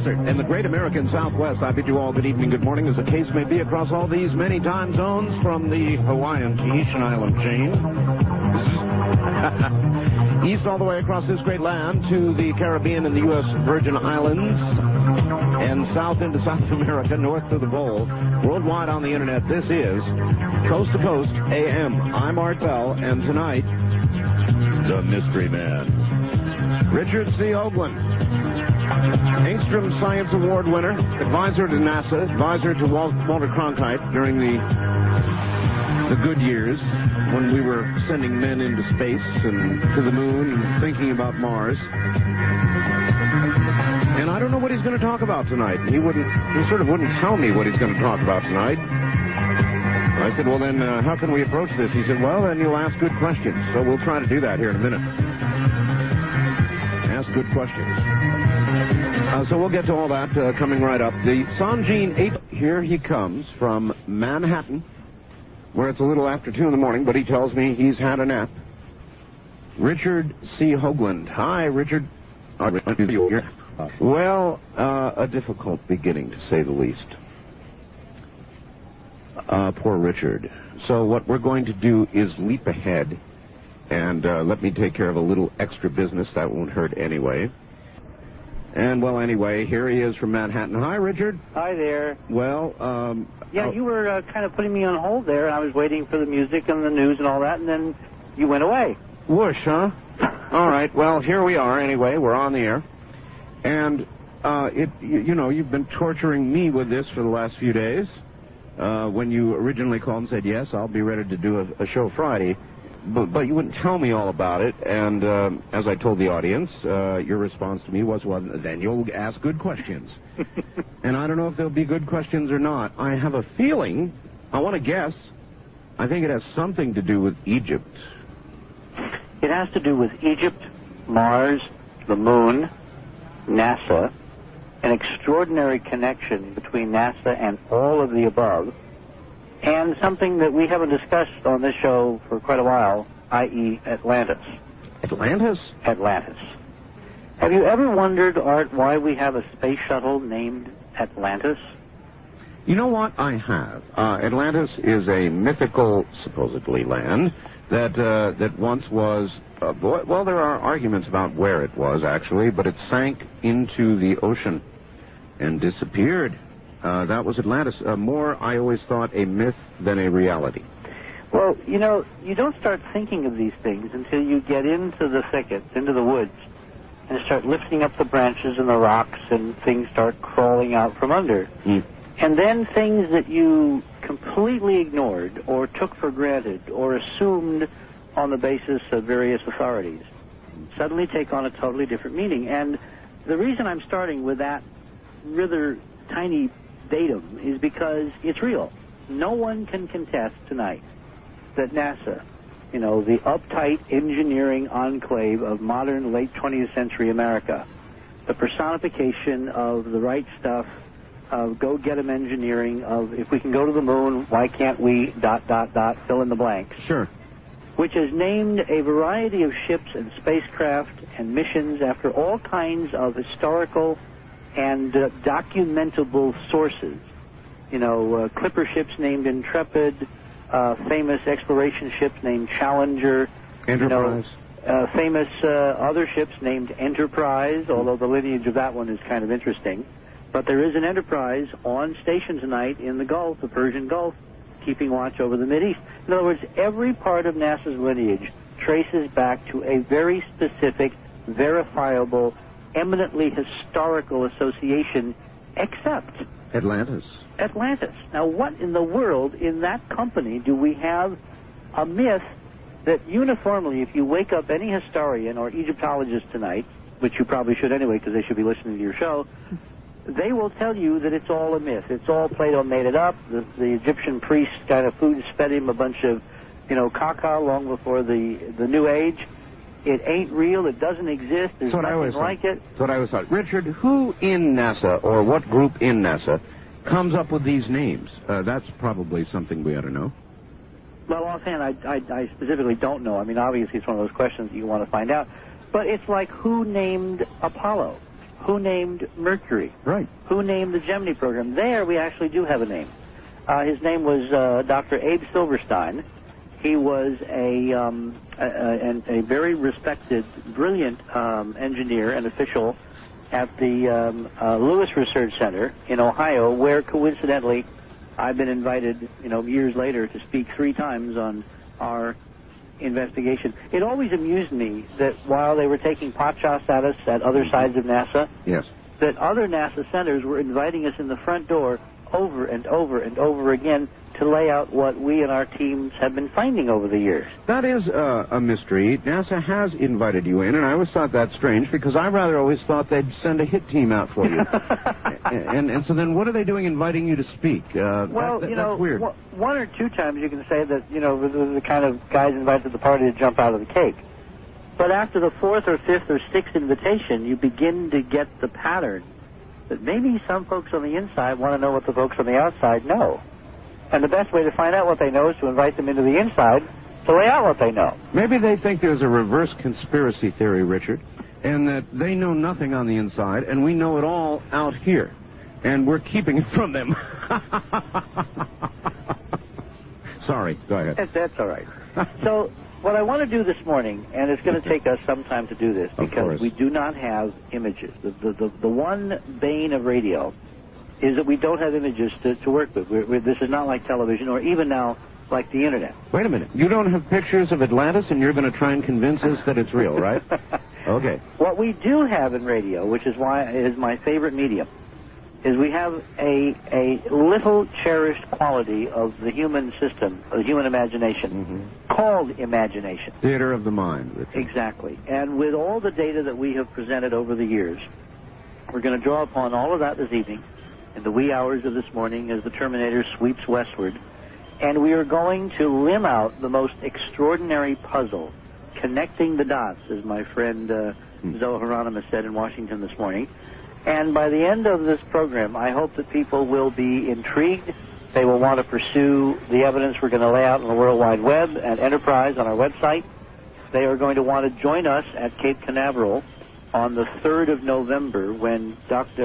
desert and the great American Southwest. I bid you all good evening, good morning, as the case may be, across all these many time zones, from the Hawaiian Tahitian island chain, east all the way across this great land to the Caribbean and the U.S. Virgin Islands, and south into South America, north to the Pole, worldwide on the internet. This is Coast to Coast AM. I'm Art Bell, and tonight, the Mystery Man, Richard C. Hoagland, Engstrom Science Award winner, advisor to NASA, advisor to Walter Cronkite during the good years when we were sending men into space and to the moon and thinking about Mars. And I don't know what he's going to talk about tonight. He sort of wouldn't tell me what he's going to talk about tonight. I said, well, then, how can we approach this? He said, well, then you'll ask good questions. So we'll try to do that here in a minute. Ask good questions. So we'll get to all that coming right up. The Sanjin 8, here he comes from Manhattan, where it's a little after 2 in the morning, but he tells me he's had a nap. Richard C. Hoagland. Hi, Richard. Well, a difficult beginning, to say the least. Poor Richard. So what we're going to do is leap ahead and let me take care of a little extra business that won't hurt anyway. And, well, anyway, here he is from Manhattan. Hi, Richard. Hi there. Well, yeah, you were kind of putting me on hold there, and I was waiting for the music and the news and all that, and then you went away. Whoosh, huh? All right, well, here we are anyway. We're on the air. And, you know, you've been torturing me with this for the last few days. When you originally called and said, yes, I'll be ready to do a show Friday, but you wouldn't tell me all about it, and as I told the audience, your response to me was, well, then you'll ask good questions. And I don't know if there'll be good questions or not. I have a feeling, I want to guess, I think it has something to do with Egypt. It has to do with Egypt, Mars, the moon, NASA, an extraordinary connection between NASA and all of the above, and something that we haven't discussed on this show for quite a while, i.e. Atlantis. Atlantis? Atlantis. Have you ever wondered, Art, why we have a space shuttle named Atlantis? You know what? I have. Atlantis is a mythical, supposedly, land that once was, well, there are arguments about where it was, actually, but it sank into the ocean and disappeared. That was Atlantis. More, I always thought, a myth than a reality. Well, you know, you don't start thinking of these things until you get into the thickets, into the woods, and start lifting up the branches and the rocks, and things start crawling out from under. And then things that you completely ignored or took for granted or assumed on the basis of various authorities suddenly take on a totally different meaning. And the reason I'm starting with that rather tiny datum is because it's real. No one can contest tonight that NASA, you know, the uptight engineering enclave of modern late 20th century America, the personification of the right stuff, of go-get-em engineering, of if we can go to the moon, why can't we, ... fill in the blanks. Sure. Which has named a variety of ships and spacecraft and missions after all kinds of historical and documentable sources. You know, clipper ships named Intrepid, famous exploration ships named Challenger, Enterprise. You know, famous other ships named Enterprise, although the lineage of that one is kind of interesting. But there is an Enterprise on station tonight in the Gulf, the Persian Gulf, keeping watch over the Mideast. In other words, every part of NASA's lineage traces back to a very specific, verifiable, eminently historical association, except Atlantis. Atlantis. Now, what in the world in that company do we have a myth that uniformly, if you wake up any historian or Egyptologist tonight, which you probably should anyway because they should be listening to your show, they will tell you that it's all a myth. It's all Plato made it up. The Egyptian priests kind of fed him a bunch of, you know, caca long before the New Age. It ain't real. It doesn't exist. There's nothing like it. That's what I always thought. Richard, who in NASA, or what group in NASA, comes up with these names? That's probably something we ought to know. Well, offhand, I specifically don't know. I mean, obviously, it's one of those questions that you want to find out. But it's like, who named Apollo? Who named Mercury? Right. Who named the Gemini program? There we actually do have a name. His name was Dr. Abe Silverstein. He was a very respected, brilliant engineer and official at the Lewis Research Center in Ohio, where coincidentally I've been invited, years later to speak 3 times on our investigation. It always amused me that while they were taking pot shots at us at other sides of NASA, yes, that other NASA centers were inviting us in the front door over and over and over again to lay out what we and our teams have been finding over the years. That is a mystery. NASA has invited you in, and I always thought that strange because I rather always thought they'd send a hit team out for you. and so then what are they doing inviting you to speak? That's weird. 1 or 2 times you can say that, the kind of guys invited to the party to jump out of the cake. But after the 4th or 5th or 6th invitation, you begin to get the pattern that maybe some folks on the inside want to know what the folks on the outside know. And the best way to find out what they know is to invite them into the inside to lay out what they know. Maybe they think there's a reverse conspiracy theory, Richard, and that they know nothing on the inside, and we know it all out here, and we're keeping it from them. Sorry, go ahead. That's all right. So what I want to do this morning, and it's going to take us some time to do this because we do not have images. The one bane of radio is that we don't have images to work with. This is not like television or even now like the Internet. Wait a minute. You don't have pictures of Atlantis and you're going to try and convince us that it's real, right? Okay. What we do have in radio, which is why it is my favorite medium, is we have a little cherished quality of the human system, of the human imagination, called imagination. Theater of the mind. Richard. Exactly. And with all the data that we have presented over the years, we're going to draw upon all of that this evening, in the wee hours of this morning as the Terminator sweeps westward, and we are going to limb out the most extraordinary puzzle, connecting the dots, as my friend Zoe Hieronymus said in Washington this morning. And by the end of this program, I hope that people will be intrigued. They will want to pursue the evidence we're going to lay out on the World Wide Web and Enterprise on our website. They are going to want to join us at Cape Canaveral on the 3rd of November when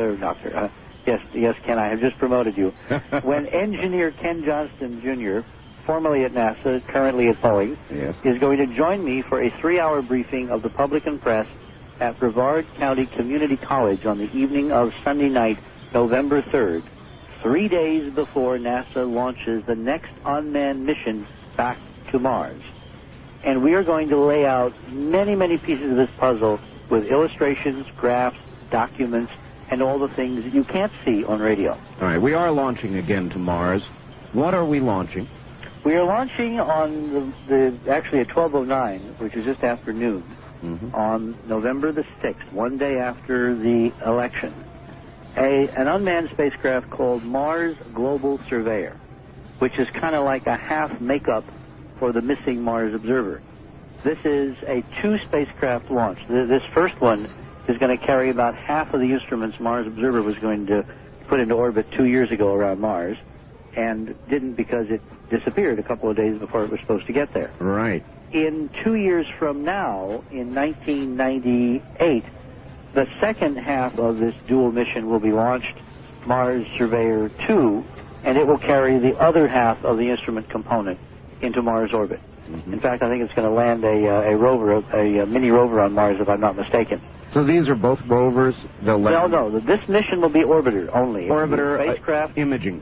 Yes, Ken, I have just promoted you. When engineer Ken Johnston, Jr., formerly at NASA, currently at Boeing, is going to join me for a 3-hour briefing of the public and press at Brevard County Community College on the evening of Sunday night, November 3rd, 3 days before NASA launches the next unmanned mission back to Mars. And we are going to lay out many, many pieces of this puzzle with illustrations, graphs, documents, and all the things that you can't see on radio. All right, we are launching again to Mars. What are we launching? We are launching on actually at 12:09, which is just after noon, on November the 6th, 1 day after the election, an unmanned spacecraft called Mars Global Surveyor, which is kind of like a half makeup for the missing Mars Observer. This is a 2-spacecraft launch. This first one is going to carry about half of the instruments Mars Observer was going to put into orbit 2 years ago around Mars, and didn't because it disappeared a couple of days before it was supposed to get there. Right. In 2 years from now, in 1998, the second half of this dual mission will be launched, Mars Surveyor 2, and it will carry the other half of the instrument component into Mars orbit. In fact, I think it's going to land a rover, a mini rover on Mars, if I'm not mistaken. So these are both rovers? They'll land? No. This mission will be orbiter only. Orbiter, spacecraft, imaging,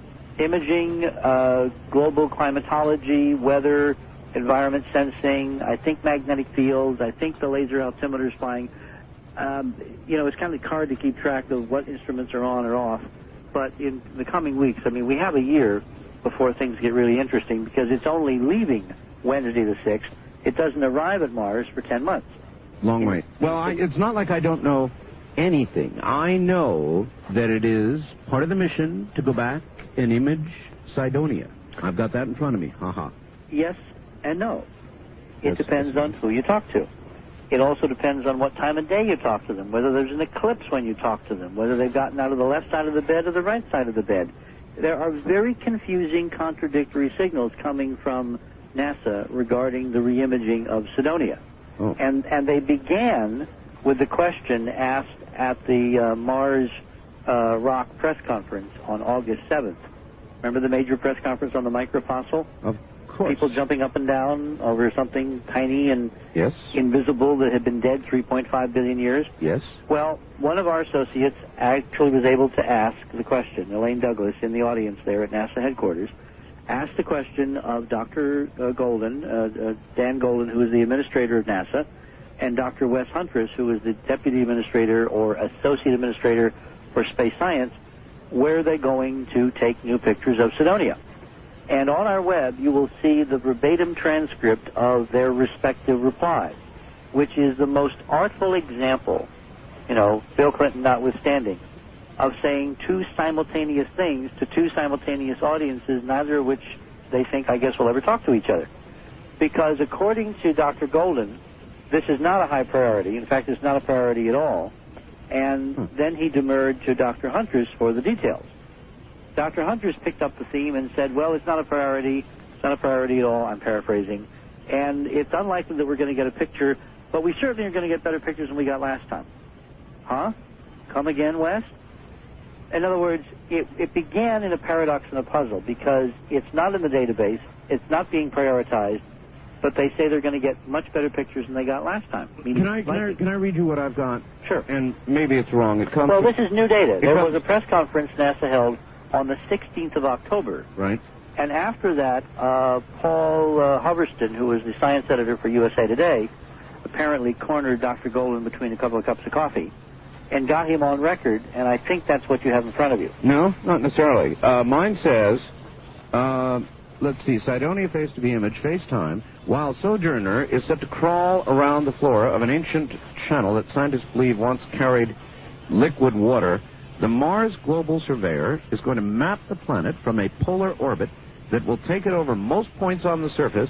global climatology, weather, environment sensing. I think magnetic fields. I think the laser altimeter is flying. It's kind of hard to keep track of what instruments are on or off. But in the coming weeks, we have a year before things get really interesting because it's only leaving Wednesday the 6th. It doesn't arrive at Mars for 10 months. Long way. Well, it's not like I don't know anything. I know that it is part of the mission to go back and image Cydonia. I've got that in front of me. Yes and no. It depends on who you talk to. It also depends on what time of day you talk to them, whether there's an eclipse when you talk to them, whether they've gotten out of the left side of the bed or the right side of the bed. There are very confusing, contradictory signals coming from NASA regarding the reimaging of Cydonia. And they began with the question asked at the Mars Rock press conference on August 7th. Remember the major press conference on the microfossil? Of course. People jumping up and down over something tiny and Yes. invisible that had been dead 3.5 billion years? Yes. Well, one of our associates actually was able to ask the question. Elaine Douglas, in the audience there at NASA headquarters, asked the question of Dr. Golden, Dan Golden, who is the administrator of NASA, and Dr. Wes Huntress, who is the deputy administrator or associate administrator for space science, where they're going to take new pictures of Cydonia. And on our web, you will see the verbatim transcript of their respective replies, which is the most artful example, Bill Clinton notwithstanding, of saying two simultaneous things to two simultaneous audiences, neither of which they think, I guess, will ever talk to each other. Because according to Dr. Golden, this is not a high priority. In fact, it's not a priority at all. And then he demurred to Dr. Huntress for the details. Dr. Huntress picked up the theme and said, well, it's not a priority. It's not a priority at all. I'm paraphrasing. And it's unlikely that we're going to get a picture, but we certainly are going to get better pictures than we got last time. Huh? Come again, Wes? In other words, it began in a paradox and a puzzle because it's not in the database, it's not being prioritized, but they say they're going to get much better pictures than they got last time. Can I read you what I've got? Sure. And maybe it's wrong. It comes. Well, this is new data. There was a press conference NASA held on the 16th of October. Right. And after that, Paul Hoverston, who was the science editor for USA Today, apparently cornered Dr. Golden between a couple of cups of coffee and got him on record, and I think that's what you have in front of you. No, not necessarily. Mine says, let's see, Cydonia face-to-be image, FaceTime, while Sojourner is set to crawl around the floor of an ancient channel that scientists believe once carried liquid water, the Mars Global Surveyor is going to map the planet from a polar orbit that will take it over most points on the surface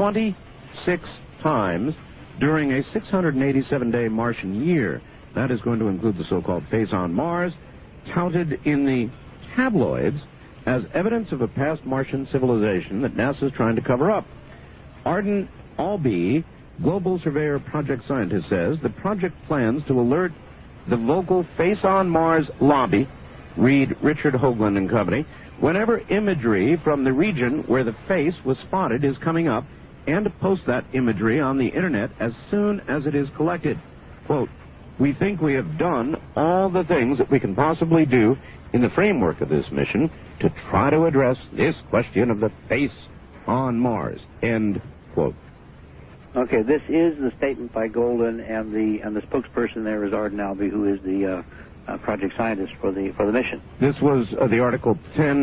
26 times during a 687-day Martian year. That is going to include the so-called phase on Mars, touted in the tabloids as evidence of a past Martian civilization that NASA is trying to cover up. Arden Albee, Global Surveyor Project Scientist, says the project plans to alert the local Face on Mars lobby, read Richard Hoagland and Company, whenever imagery from the region where the face was spotted is coming up, and to post that imagery on the internet as soon as it is collected. Quote, we think we have done all the things that we can possibly do in the framework of this mission to try to address this question of the face on Mars. End quote. Okay, this is the statement by Golden, and the spokesperson there is Arden Albee, who is the project scientist for the mission. This was the article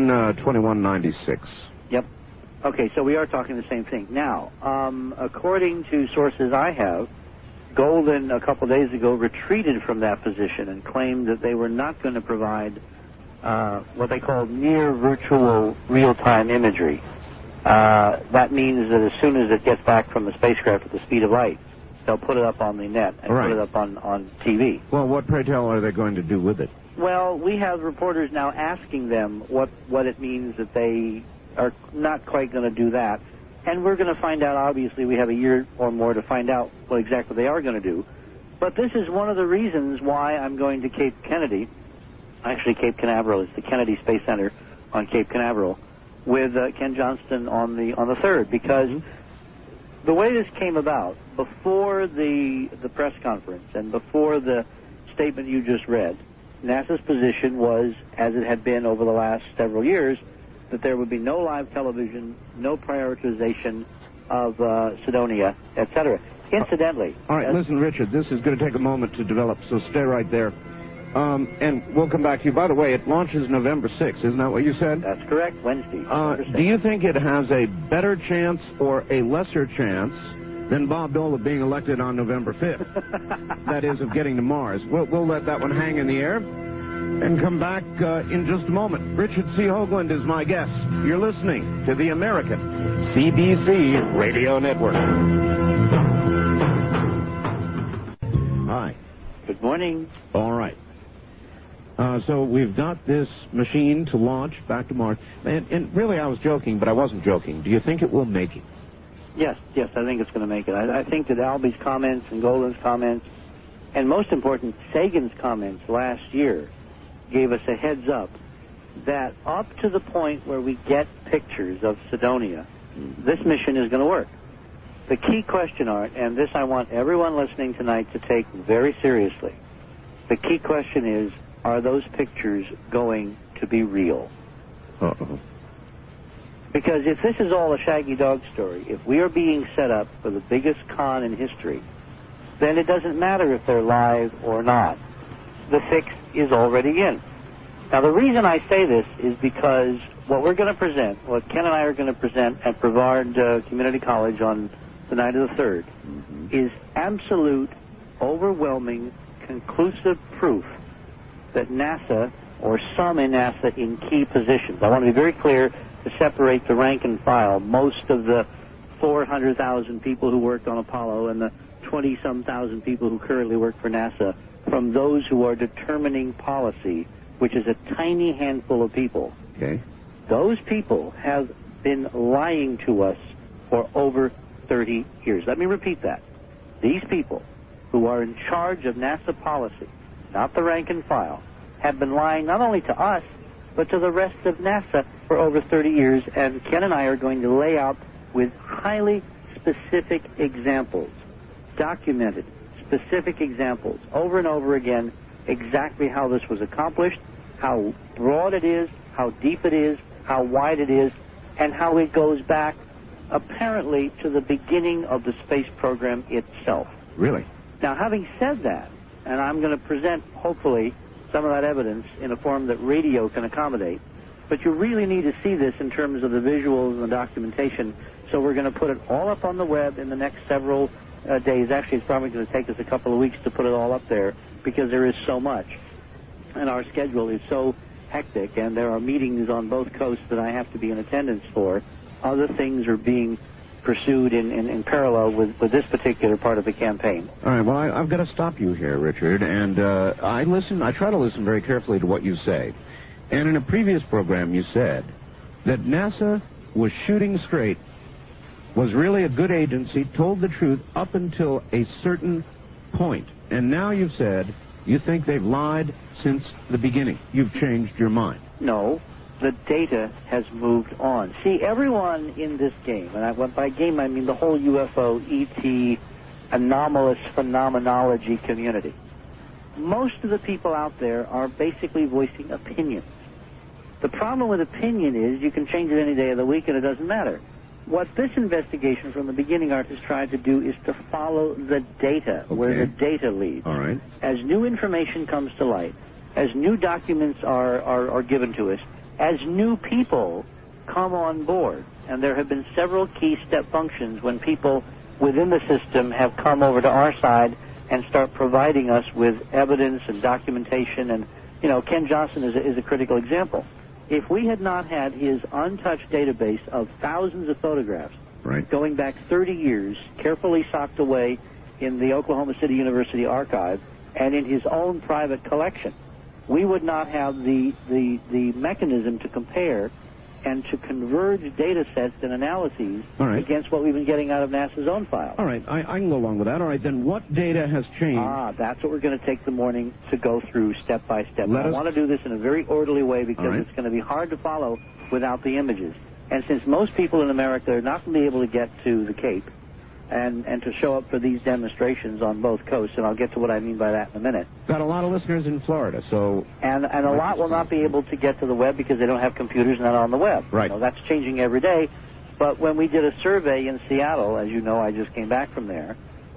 10/21/96. Yep. Okay, so we are talking the same thing. Now, according to sources I have, Golden, a couple days ago, retreated from that position and claimed that they were not going to provide what they call near virtual real-time imagery. That means that as soon as it gets back from the spacecraft at the speed of light, they'll put it up on the net and put it up on TV. Well, what, pray tell, are they going to do with it? Well, we have reporters now asking them what it means that they are not quite going to do that. And we're going to find out, obviously, we have a year or more to find out what exactly they are going to do. But this is one of the reasons why I'm going to Cape Kennedy, actually Cape Canaveral. It's the Kennedy Space Center on Cape Canaveral, with Ken Johnston on the 3rd, because the way this came about, before the press conference and before the statement you just read, NASA's position was, as it had been over the last several years, that there would be no live television, no prioritization of Cydonia, etc. Incidentally... All right, listen, Richard, this is going to take a moment to develop, so stay right there. And we'll come back to you. By the way, it launches November 6th, isn't that what you said? That's correct, Wednesday. Do you think it has a better chance or a lesser chance than Bob Dole of being elected on November 5th? That is, of getting to Mars. We'll let that one hang in the air and come back in just a moment. Richard C. Hoagland is my guest. You're listening to the American CBC Radio Network. Hi. Good morning. All right. So we've got this machine to launch back to Mars. And really, I was joking, but I wasn't joking. Do you think it will make it? Yes, I think it's going to make it. I think that Albee's comments and Golden's comments And most important, Sagan's comments last year gave us a heads up that up to the point where we get pictures of Cydonia, this mission is going to work. The key question, Art, and this I want everyone listening tonight to take very seriously, the key question is, are those pictures going to be real? Uh-oh. Because if this is all a Shaggy Dog story, if we are being set up for the biggest con in history, then it doesn't matter if they're live or not. The fix is already in. Now, the reason I say this is because what we're going to present, what Ken and I are going to present at Brevard Community College on the night of the 3rd, is absolute, overwhelming, conclusive proof that NASA, or some in NASA, in key positions. I want to be very clear to separate the rank and file. Most of the 400,000 people who worked on Apollo and the 20-some thousand people who currently work for NASA from those who are determining policy, which is a tiny handful of people. Okay. Those people have been lying to us for over 30 years. Let me repeat that. These people who are in charge of NASA policy, not the rank and file, have been lying not only to us, but to the rest of NASA for over 30 years, and Ken and I are going to lay out with highly specific examples, documented, specific examples, over and over again, exactly how this was accomplished, how broad it is, how deep it is, how wide it is, and how it goes back, apparently, to the beginning of the space program itself. Really? Now, having said that, and I'm going to present, hopefully, some of that evidence in a form that radio can accommodate, but you really need to see this in terms of the visuals and the documentation, so we're going to put it all up on the web in the next several days. Actually, it's probably going to take us a couple of weeks to put it all up there because there is so much, and our schedule is so hectic, and there are meetings on both coasts that I have to be in attendance for. Other things are being pursued in parallel with this particular part of the campaign. All right, well, I've got to stop you here, Richard, and I try to listen very carefully to what you say. And in a previous program, you said that NASA was shooting straight, was really a good agency, told the truth up until a certain point. And now you've said you think they've lied since the beginning. You've changed your mind. No. The data has moved on. See, everyone in this game, and by game I mean the whole UFO, ET, anomalous phenomenology community, most of the people out there are basically voicing opinions. The problem with opinion is you can change it any day of the week and it doesn't matter. What this investigation from the beginning, Art, has tried to do is to follow the data, where the data leads. All right. As new information comes to light, as new documents are given to us, as new people come on board, and there have been several key step functions when people within the system have come over to our side and start providing us with evidence and documentation, and, you know, Ken Johnson is a critical example. If we had not had his untouched database of thousands of photographs going back 30 years, carefully socked away in the Oklahoma City University archive and in his own private collection, we would not have the mechanism to compare and to converge data sets and analyses against what we've been getting out of NASA's own files. All right, I can go along with that. All right, then what data has changed? That's what we're going to take the morning to go through step by step. I want to do this in a very orderly way because it's going to be hard to follow without the images. And since most people in America are not going to be able to get to the Cape and to show up for these demonstrations on both coasts, and I'll get to what I mean by that in a minute. Got a lot of listeners in Florida, so... And a lot will not be able to get to the web because they don't have computers and not on the web. Right. You know, that's changing every day. But when we did a survey in Seattle, as you know, I just came back from there,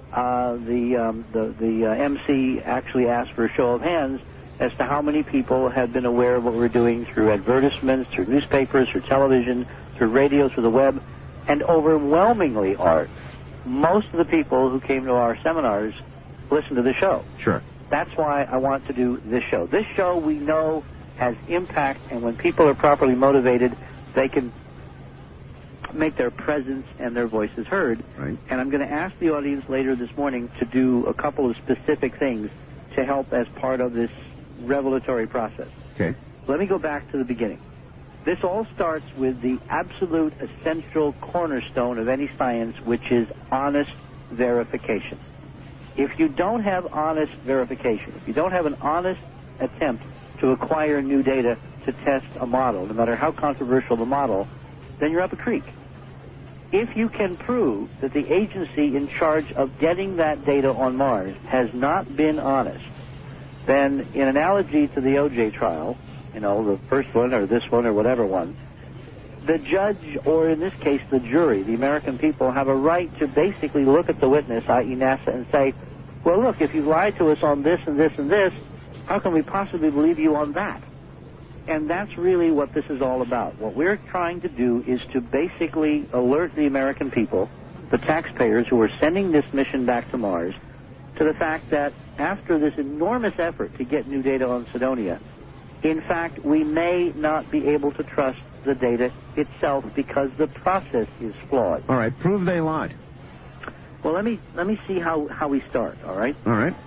the MC actually asked for a show of hands as to how many people had been aware of what we're doing through advertisements, through newspapers, through television, through radio, through the web, and overwhelmingly, Art, most of the people who came to our seminars listened to the show. Sure. That's why I want to do this show. This show we know has impact, and when people are properly motivated, they can make their presence and their voices heard. Right. And I'm going to ask the audience later this morning to do a couple of specific things to help as part of this revelatory process. Okay. Let me go back to the beginning. This all starts with the absolute essential cornerstone of any science, which is honest verification. If you don't have honest verification, if you don't have an honest attempt to acquire new data to test a model, no matter how controversial the model, then you're up a creek. If you can prove that the agency in charge of getting that data on Mars has not been honest, then in analogy to the O.J. trial, you know, the first one or this one or whatever one, the judge, or in this case the jury, the American people, have a right to basically look at the witness, i.e. NASA, and say, well, look, if you lied to us on this and this and this, how can we possibly believe you on that? And that's really what this is all about. What we're trying to do is to basically alert the American people, the taxpayers who are sending this mission back to Mars, to the fact that after this enormous effort to get new data on Cydonia, in fact, we may not be able to trust the data itself because the process is flawed. All right, prove they lied. Well, let me see how we start, all right? All right.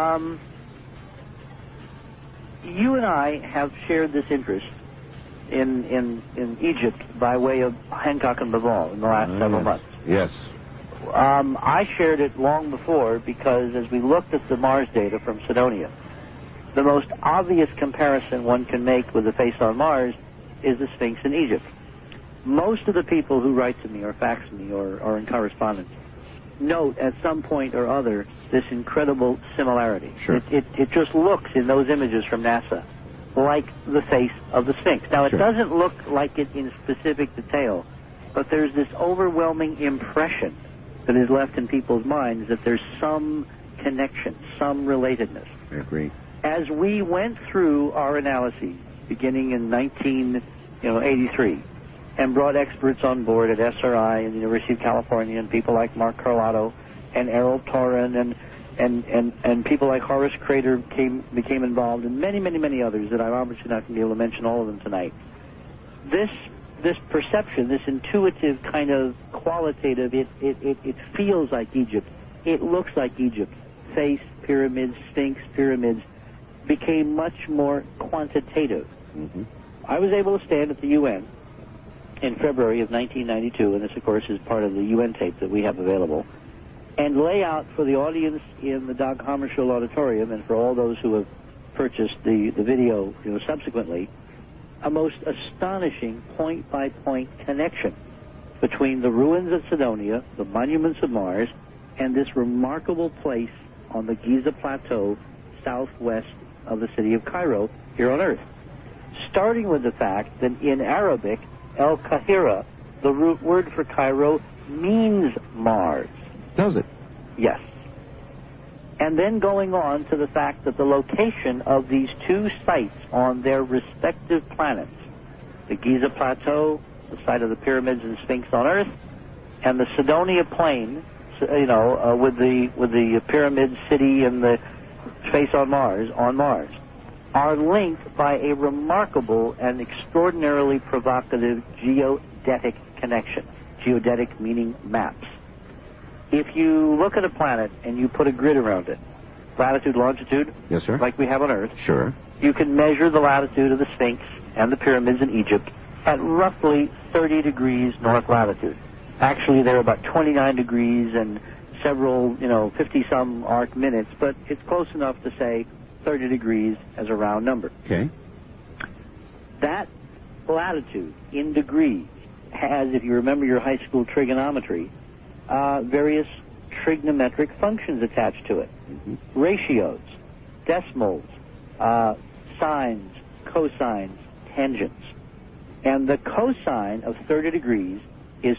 You and I have shared this interest in Egypt by way of Hancock and Baval in the last several months. Yes. I shared it long before because as we looked at the Mars data from Cydonia, the most obvious comparison one can make with the face on Mars is the Sphinx in Egypt. Most of the people who write to me or fax me or are in correspondence note at some point or other this incredible similarity. Sure. It just looks in those images from NASA like the face of the Sphinx. Now, it doesn't look like it in specific detail, but there's this overwhelming impression that is left in people's minds that there's some connection, some relatedness. I agree. As we went through our analyses, beginning in 1983, and brought experts on board at SRI and the University of California, and people like Mark Carlotto and Errol Torin and people like Horace Crater became involved, and many others that I'm obviously not going to be able to mention all of them tonight. This perception, this intuitive kind of qualitative, it feels like Egypt, it looks like Egypt, face, pyramids, Sphinx, pyramids, became much more quantitative. Mm-hmm. I was able to stand at the UN in February of 1992, and this, of course, is part of the UN tape that we have available, and lay out for the audience in the Dag Hammarskjöld Auditorium, and for all those who have purchased the video subsequently, a most astonishing point-by-point connection between the ruins of Cydonia, the monuments of Mars, and this remarkable place on the Giza Plateau southwest of the city of Cairo here on Earth. Starting with the fact that in Arabic, El Kahira, the root word for Cairo, means Mars. Does it? Yes. And then going on to the fact that the location of these two sites on their respective planets, the Giza Plateau, the site of the pyramids and Sphinx on Earth, and the Cydonia Plain, with the pyramid city and the face on Mars, are linked by a remarkable and extraordinarily provocative geodetic connection. Geodetic meaning maps. If you look at a planet and you put a grid around it, latitude, longitude, yes, sir, like we have on Earth, sure, you can measure the latitude of the Sphinx and the pyramids in Egypt at roughly 30 degrees north latitude. Actually, they're about 29 degrees and several, 50-some arc minutes, but it's close enough to say 30 degrees as a round number. Okay. That latitude in degrees has, if you remember your high school trigonometry, various trigonometric functions attached to it. Mm-hmm. Ratios, decimals, sines, cosines, tangents. And the cosine of 30 degrees is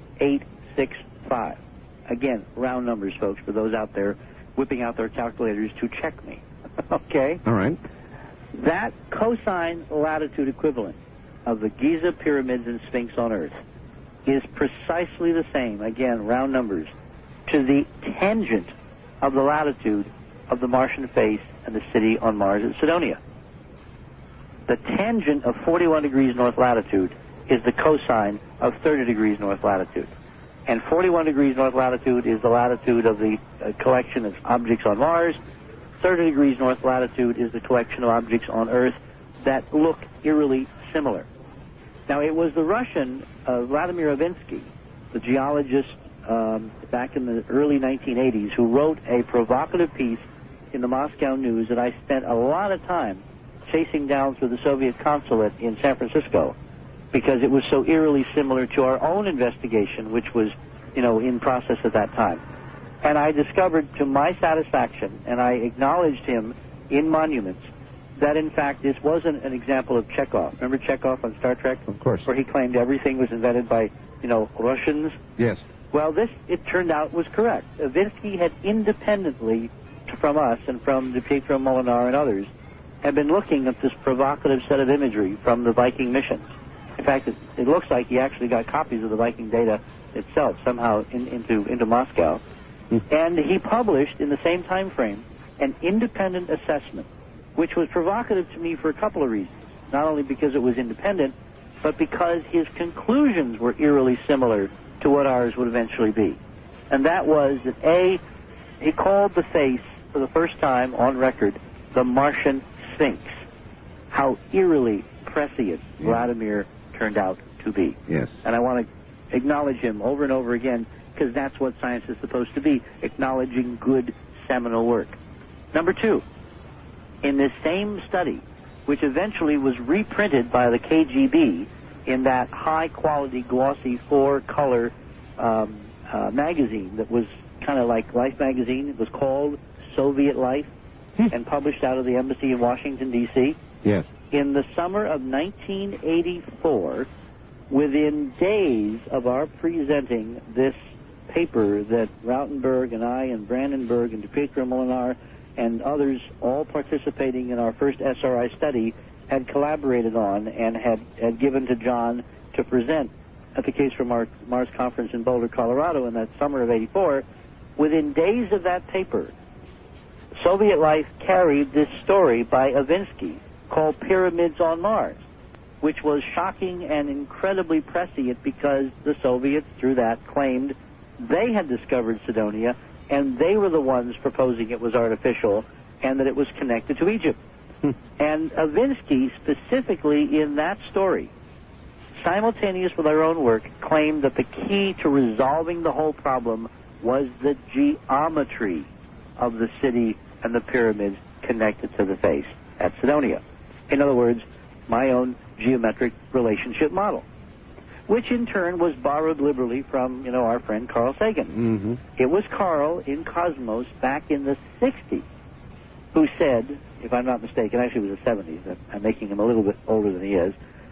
0.865. Again, round numbers, folks, for those out there whipping out their calculators to check me. Okay? All right. That cosine latitude equivalent of the Giza pyramids and Sphinx on Earth is precisely the same, again, round numbers, to the tangent of the latitude of the Martian face and the city on Mars at Cydonia. The tangent of 41 degrees north latitude is the cosine of 30 degrees north latitude. And 41 degrees north latitude is the latitude of the collection of objects on Mars. 30 degrees north latitude is the collection of objects on Earth that look eerily similar. Now, it was the Russian Vladimir Avinsky, the geologist back in the early 1980s who wrote a provocative piece in the Moscow News that I spent a lot of time chasing down through the Soviet consulate in San Francisco because it was so eerily similar to our own investigation, which was, in process at that time. And I discovered, to my satisfaction, and I acknowledged him in Monuments, that in fact this wasn't an example of Chekhov. Remember Chekhov on Star Trek? Of course. Where he claimed everything was invented by, Russians? Yes. Well, this, it turned out, was correct. Vinsky had independently from us and from Pietro Molinar and others had been looking at this provocative set of imagery from the Viking missions. In fact, it looks like he actually got copies of the Viking data itself somehow into Moscow. And he published in the same time frame an independent assessment, which was provocative to me for a couple of reasons. Not only because it was independent, but because his conclusions were eerily similar to what ours would eventually be. And that was that, A, he called the face for the first time on record the Martian Sphinx. How eerily prescient Vladimir turned out to be. Yes. And I want to acknowledge him over and over again because that's what science is supposed to be, acknowledging good seminal work. Number two, in this same study, which eventually was reprinted by the KGB in that high-quality, glossy, four-color magazine that was kind of like Life magazine. It was called Soviet Life and published out of the embassy in Washington, D.C. Yes. In the summer of 1984, within days of our presenting this paper that Rautenberg and I and Brandenburg and Pietro Molinar and others, all participating in our first SRI study, had collaborated on and had given to John to present at the Case for Mars conference in Boulder, Colorado in that summer of 84, within days of that paper, Soviet Life carried this story by Ivinsky called Pyramids on Mars, which was shocking and incredibly prescient because the Soviets, through that, claimed they had discovered Cydonia and they were the ones proposing it was artificial and that it was connected to Egypt. And Ivinsky, specifically in that story, simultaneous with our own work, claimed that the key to resolving the whole problem was the geometry of the city and the pyramids connected to the face at Cydonia. In other words, my own geometric relationship model, which in turn was borrowed liberally from, our friend Carl Sagan. Mm-hmm. It was Carl in Cosmos back in the 60s who said, if I'm not mistaken, actually it was the 70s, I'm making him a little bit older than he is,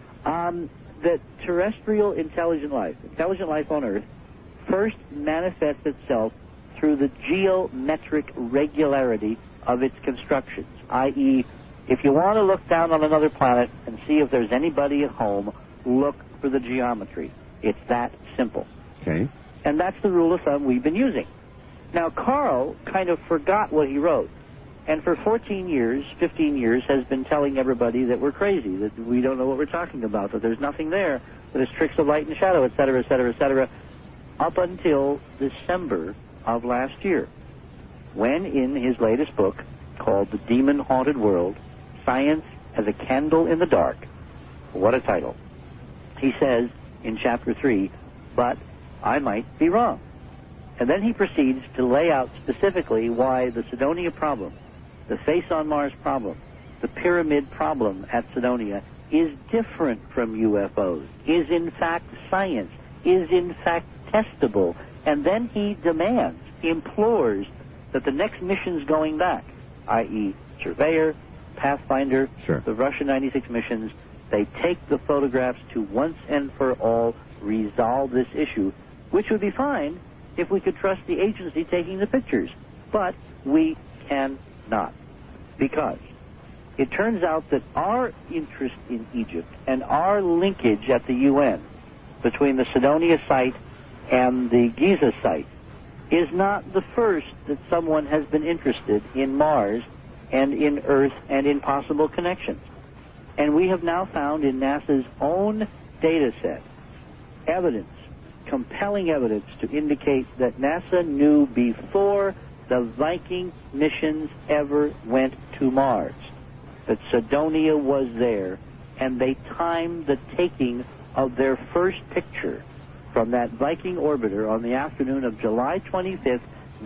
that terrestrial intelligent life on Earth, first manifests itself through the geometric regularity of its constructions, i.e., if you want to look down on another planet and see if there's anybody at home, look for the geometry. It's that simple. Okay. And that's the rule of thumb we've been using. Now, Carl kind of forgot what he wrote, and for 15 years, has been telling everybody that we're crazy, that we don't know what we're talking about, that there's nothing there, that it's tricks of light and shadow, et cetera, et cetera, et cetera, up until December of last year, when in his latest book, called The Demon-Haunted World, Science as a Candle in the Dark, what a title, he says in Chapter 3, but I might be wrong. And then he proceeds to lay out specifically why the Cydonia problem, the face on Mars problem, the pyramid problem at Cydonia is different from UFOs, is in fact science, is in fact testable. And then he demands, he implores that the next missions going back, i.e. Surveyor, Pathfinder, the Russia 96 missions, they take the photographs to once and for all resolve this issue, which would be fine if we could trust the agency taking the pictures. But we cannot, because it turns out that our interest in Egypt and our linkage at the UN between the Cydonia site and the Giza site is not the first that someone has been interested in Mars and in Earth and in possible connections. And we have now found in NASA's own data set evidence, compelling evidence to indicate that NASA knew before the Viking missions ever went to Mars that Cydonia was there, and they timed the taking of their first picture from that Viking orbiter on the afternoon of July 25th,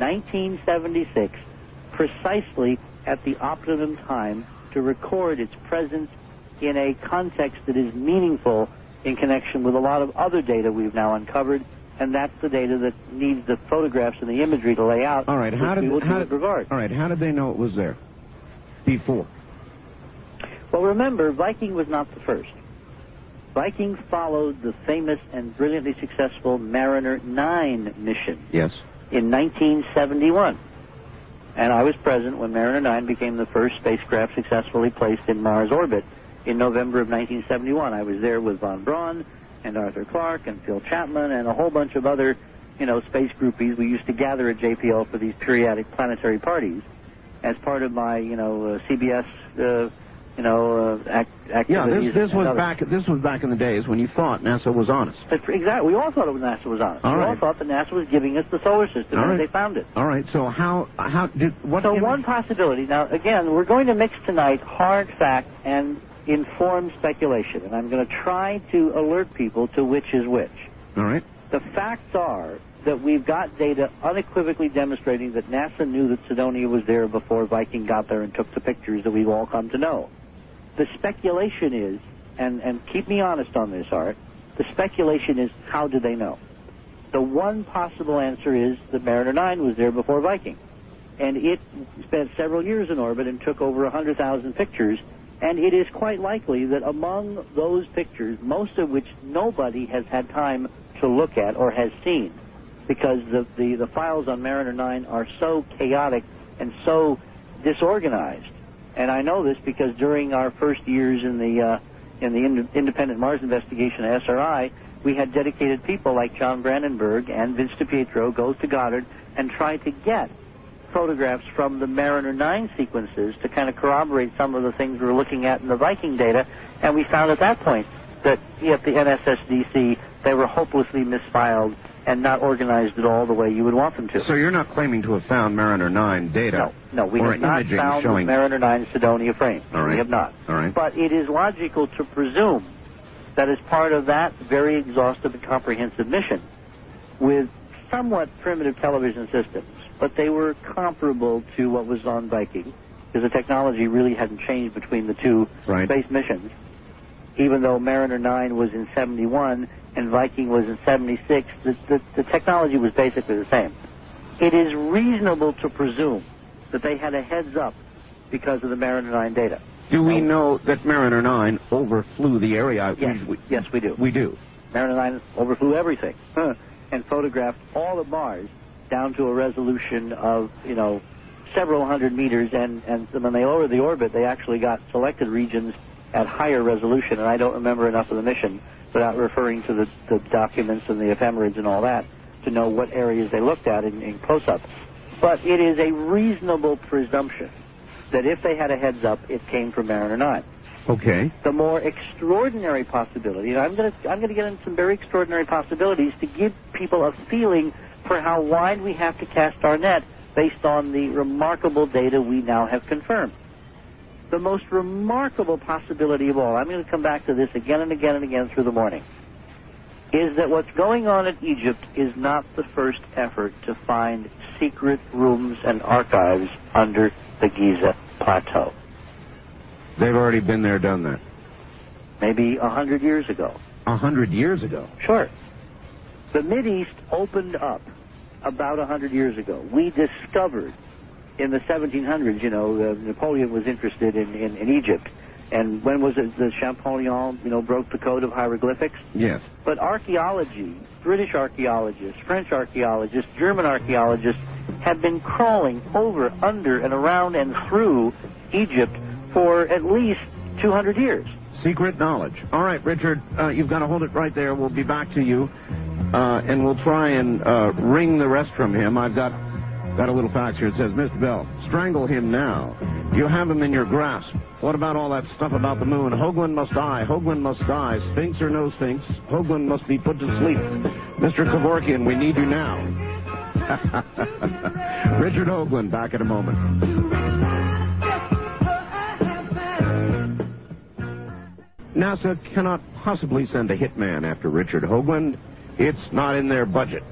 1976, precisely at the optimum time to record its presence in a context that is meaningful in connection with a lot of other data we've now uncovered, and that's the data that needs the photographs and the imagery to lay out. All right, how did they know it was there before? Well, remember, Viking was not the first. Viking followed the famous and brilliantly successful Mariner 9 mission. Yes. In 1971. And I was present when Mariner 9 became the first spacecraft successfully placed in Mars orbit in November of 1971. I was there with von Braun and Arthur Clarke and Phil Chapman and a whole bunch of other, space groupies. We used to gather at JPL for these periodic planetary parties as part of my, CBS, activities. Yeah, this was back in the days when you thought NASA was honest. Exactly. We all thought NASA was honest. All right. We all thought that NASA was giving us the solar system, and they found it. All right. So one possibility. Now, again, we're going to mix tonight hard fact and informed speculation, and I'm going to try to alert people to which is which. All right. The facts are that we've got data unequivocally demonstrating that NASA knew that Cydonia was there before Viking got there and took the pictures that we've all come to know. The speculation is, and keep me honest on this, Art, the speculation is, how do they know? The one possible answer is that Mariner 9 was there before Viking. And it spent several years in orbit and took over 100,000 pictures. And it is quite likely that among those pictures, most of which nobody has had time to look at or has seen, because the files on Mariner 9 are so chaotic and so disorganized. And I know this because during our first years in the independent Mars investigation at SRI, we had dedicated people like John Brandenburg and Vince DiPietro go to Goddard and try to get photographs from the Mariner 9 sequences to kind of corroborate some of the things we were looking at in the Viking data. And we found at that point that at the NSSDC, they were hopelessly misfiled and not organized at all the way you would want them to. So you're not claiming to have found Mariner 9 data? No, we have not found the Mariner 9 Cydonia frame. All right. We have not. All right. But it is logical to presume that as part of that very exhaustive and comprehensive mission, with somewhat primitive television systems, but they were comparable to what was on Viking, because the technology really hadn't changed between the two space missions, even though Mariner 9 was in 71 and Viking was in 76, the technology was basically the same. It is reasonable to presume that they had a heads up because of the Mariner 9 data. Do we know that Mariner 9 overflew the area? Yes, we do. We do. Mariner 9 overflew everything and photographed all of Mars down to a resolution of, several hundred meters, and when they lowered the orbit, they actually got selected regions at higher resolution, and I don't remember enough of the mission without referring to the documents and the ephemerides and all that to know what areas they looked at in close-up. But it is a reasonable presumption that if they had a heads-up, it came from Mariner 9. Okay. The more extraordinary possibility, and I'm going to get into some very extraordinary possibilities to give people a feeling for how wide we have to cast our net based on the remarkable data we now have confirmed. The most remarkable possibility of all, I'm going to come back to this again and again and again through the morning, is that what's going on in Egypt is not the first effort to find secret rooms and archives under the Giza Plateau. They've already been there, done that. Maybe 100 years ago. 100 years ago? Sure. The Mideast opened up about 100 years ago. We discovered in the 1700s, Napoleon was interested in Egypt. And when was it that Champollion, broke the code of hieroglyphics? Yes. But archaeology, British archaeologists, French archaeologists, German archaeologists have been crawling over, under, and around and through Egypt for at least 200 years. Secret knowledge. All right, Richard, you've got to hold it right there. We'll be back to you, and we'll try and wring the rest from him. I've got a little fax here. It says, Mr. Bell, strangle him now. You have him in your grasp. What about all that stuff about the moon? Hoagland must die. Hoagland must die. Sphinx or no Sphinx, Hoagland must be put to sleep. Mr. Kevorkian, we need you now. Richard Hoagland, back in a moment. NASA cannot possibly send a hitman after Richard Hoagland. It's not in their budget.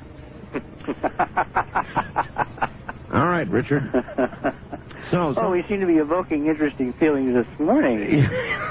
All right, Richard. So we seem to be evoking interesting feelings this morning.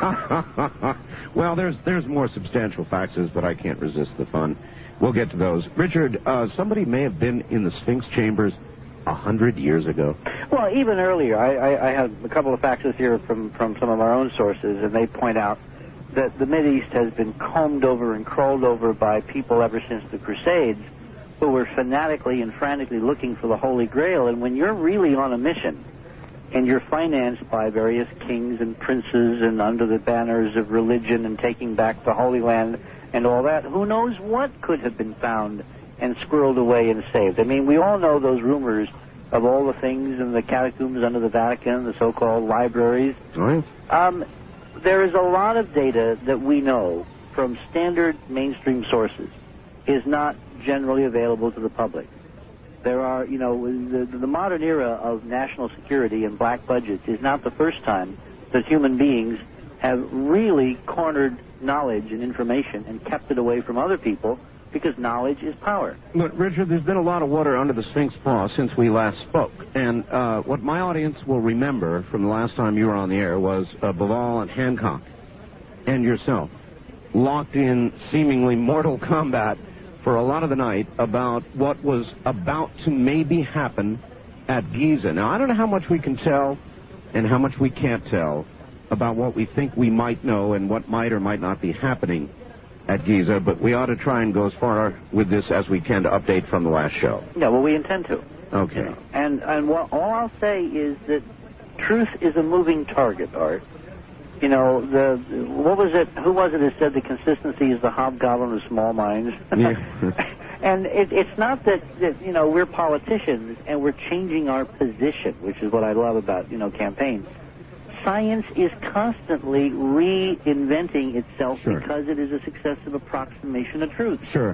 Well, there's more substantial factors, but I can't resist the fun. We'll get to those. Richard, somebody may have been in the Sphinx chambers 100 years ago. Well, even earlier. I have a couple of factors here from some of our own sources, and they point out that the Mideast has been combed over and crawled over by people ever since the Crusades, who were fanatically and frantically looking for the Holy Grail. And when you're really on a mission, and you're financed by various kings and princes and under the banners of religion and taking back the Holy Land and all that, who knows what could have been found and squirreled away and saved. I mean, we all know those rumors of all the things in the catacombs under the Vatican, the so-called libraries. Right. There is a lot of data that we know from standard mainstream sources is not generally available to the public. There are, the modern era of national security and black budgets is not the first time that human beings have really cornered knowledge and information and kept it away from other people, because knowledge is power. But, Richard, there's been a lot of water under the Sphinx paw since we last spoke. And what my audience will remember from the last time you were on the air was Bilal and Hancock and yourself locked in seemingly mortal combat for a lot of the night about what was about to maybe happen at Giza. Now, I don't know how much we can tell and how much we can't tell about what we think we might know and what might or might not be happening at Giza, but we ought to try and go as far with this as we can to update from the last show. Yeah, well, we intend to. Okay. And all I'll say is that truth is a moving target, Art. Who was it that said the consistency is the hobgoblin of small minds? Yeah. And it's not that we're politicians and we're changing our position, which is what I love about, campaigns. Science is constantly reinventing itself because it is a successive approximation of truth. Sure.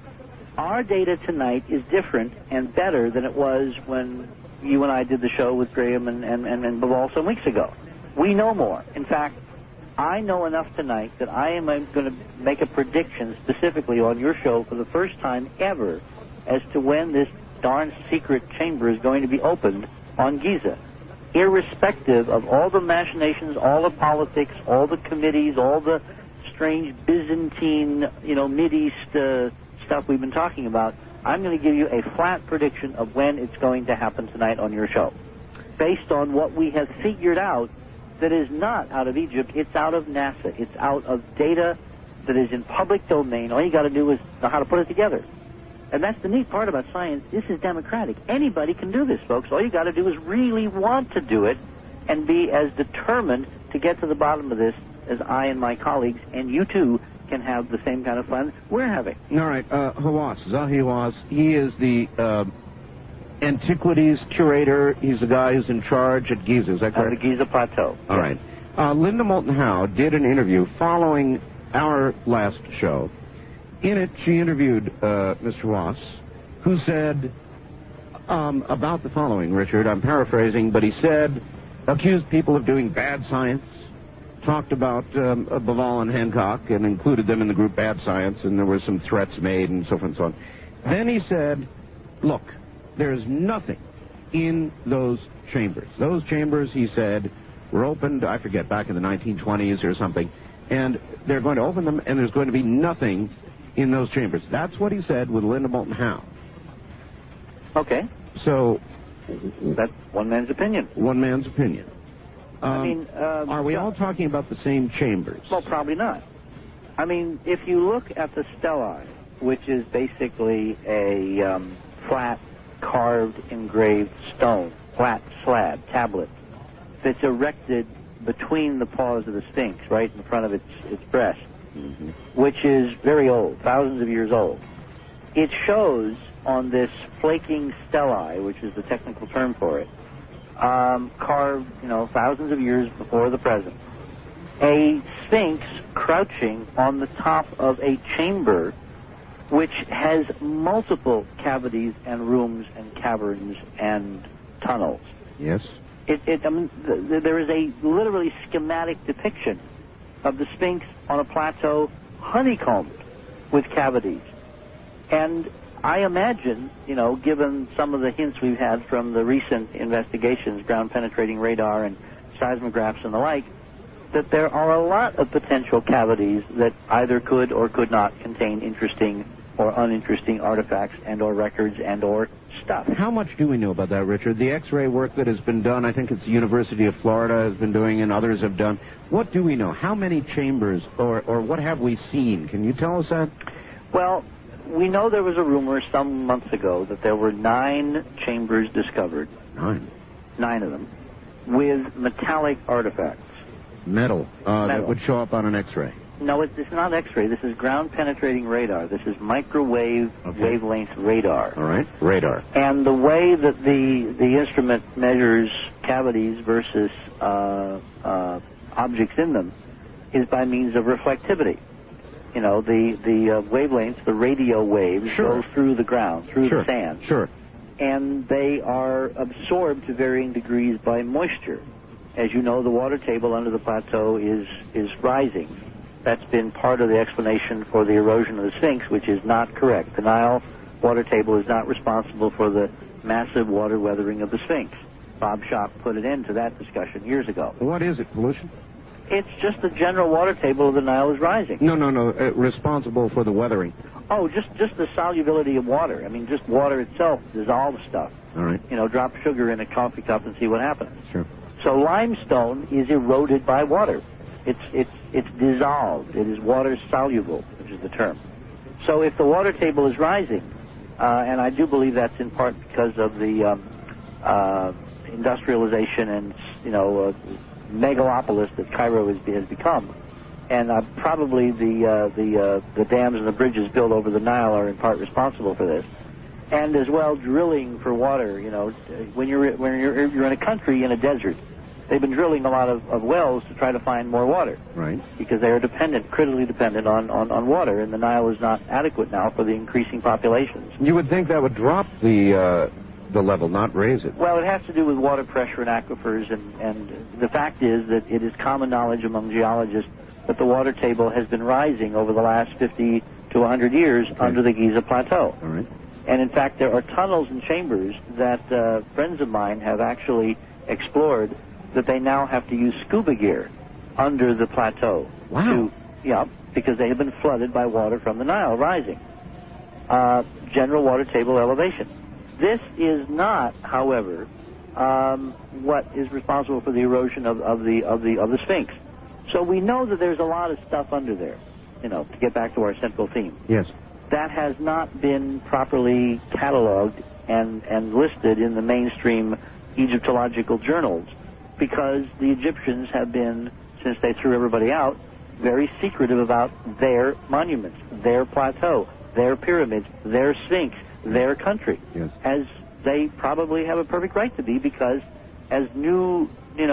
Our data tonight is different and better than it was when you and I did the show with Graham and Bilal some weeks ago. We know more. In fact, I know enough tonight that I am going to make a prediction specifically on your show for the first time ever as to when this darn secret chamber is going to be opened on Giza. Irrespective of all the machinations, all the politics, all the committees, all the strange Byzantine, Mideast stuff we've been talking about, I'm going to give you a flat prediction of when it's going to happen tonight on your show, based on what we have figured out that is not out of Egypt, it's out of NASA. It's out of data that is in public domain. All you got to do is know how to put it together. And that's the neat part about science. This is democratic. Anybody can do this, folks. All you got to do is really want to do it and be as determined to get to the bottom of this as I and my colleagues, and you too, can have the same kind of fun we're having. All right. Zahi Hawass, he is the antiquities curator. He's the guy who's in charge at Giza. Is that correct? The Giza Plateau. All right. Linda Moulton Howe did an interview following our last show. In it, she interviewed Mr. Hawass, who said about the following, Richard. I'm paraphrasing, but he said, accused people of doing bad science, talked about Bilal and Hancock and included them in the group Bad Science, and there were some threats made and so forth and so on. Then he said, look, there's nothing in those chambers. Those chambers, he said, were opened, I forget, back in the 1920s or something, and they're going to open them, and there's going to be nothing in those chambers. That's what he said with Linda Moulton Howe. Okay. So... that's one man's opinion. One man's opinion. Are we all talking about the same chambers? Well, probably not. I mean, if you look at the stelae, which is basically a flat, carved, engraved stone, flat slab, tablet, that's erected between the paws of the Sphinx, right in front of its breast, which is very old, thousands of years old. It shows on this flaking stelae, which is the technical term for it, carved, thousands of years before the present, a Sphinx crouching on the top of a chamber which has multiple cavities and rooms and caverns and tunnels. Yes. There is a literally schematic depiction of the Sphinx on a plateau honeycombed with cavities. And I imagine, you know, given some of the hints we've had from the recent investigations, ground-penetrating radar and seismographs and the like, that there are a lot of potential cavities that either could or could not contain interesting or uninteresting artifacts and or records and or stuff. How much do we know about that, Richard? The X-ray work that has been done, I think it's the University of Florida has been doing and others have done. What do we know? How many chambers or what have we seen? Can you tell us that? Well, we know there was a rumor some months ago that there were 9 chambers discovered. 9? 9 of them, with metallic artifacts. Metal. That would show up on an X-ray. No, it's not X-ray. This is ground-penetrating radar. This is microwave wavelength radar. All right, radar. And the way that the instrument measures cavities versus objects in them is by means of reflectivity. You know, the wavelengths, the radio waves, go through the ground, through the sand. Sure. And they are absorbed to varying degrees by moisture. As you know, the water table under the plateau is rising. That's been part of the explanation for the erosion of the Sphinx, which is not correct. The Nile water table is not responsible for the massive water weathering of the Sphinx. Bob Schock put an end to that discussion years ago. What is it, pollution? It's just the general water table of the Nile is rising. No. Responsible for the weathering. Oh, just the solubility of water. I mean, just water itself dissolves stuff. All right. You know, drop sugar in a coffee cup and see what happens. Sure. So limestone is eroded by water. It's dissolved. It is water soluble, which is the term. So if the water table is rising, and I do believe that's in part because of the industrialization and megalopolis that Cairo has become, and probably the dams and the bridges built over the Nile are in part responsible for this, and as well drilling for water. You know, when you're in a country in a desert, they've been drilling a lot of wells to try to find more water. Right. Because they are critically dependent on water, and the Nile is not adequate now for the increasing populations. You would think that would drop the level, not raise it. Well, it has to do with water pressure in aquifers, and the fact is that it is common knowledge among geologists that the water table has been rising over the last 50 to 100 years under the Giza Plateau. All right. And in fact, there are tunnels and chambers that friends of mine have actually explored that they now have to use scuba gear under the plateau. Wow. Because they have been flooded by water from the Nile rising. General water table elevation. This is not, however, what is responsible for the erosion of the Sphinx. So we know that there's a lot of stuff under there, you know, to get back to our central theme. Yes. That has not been properly cataloged and listed in the mainstream Egyptological journals, because the Egyptians have been, since they threw everybody out, very secretive about their monuments, their plateau, their pyramids, their Sphinx, their country. Yes. As they probably have a perfect right to be, because as new,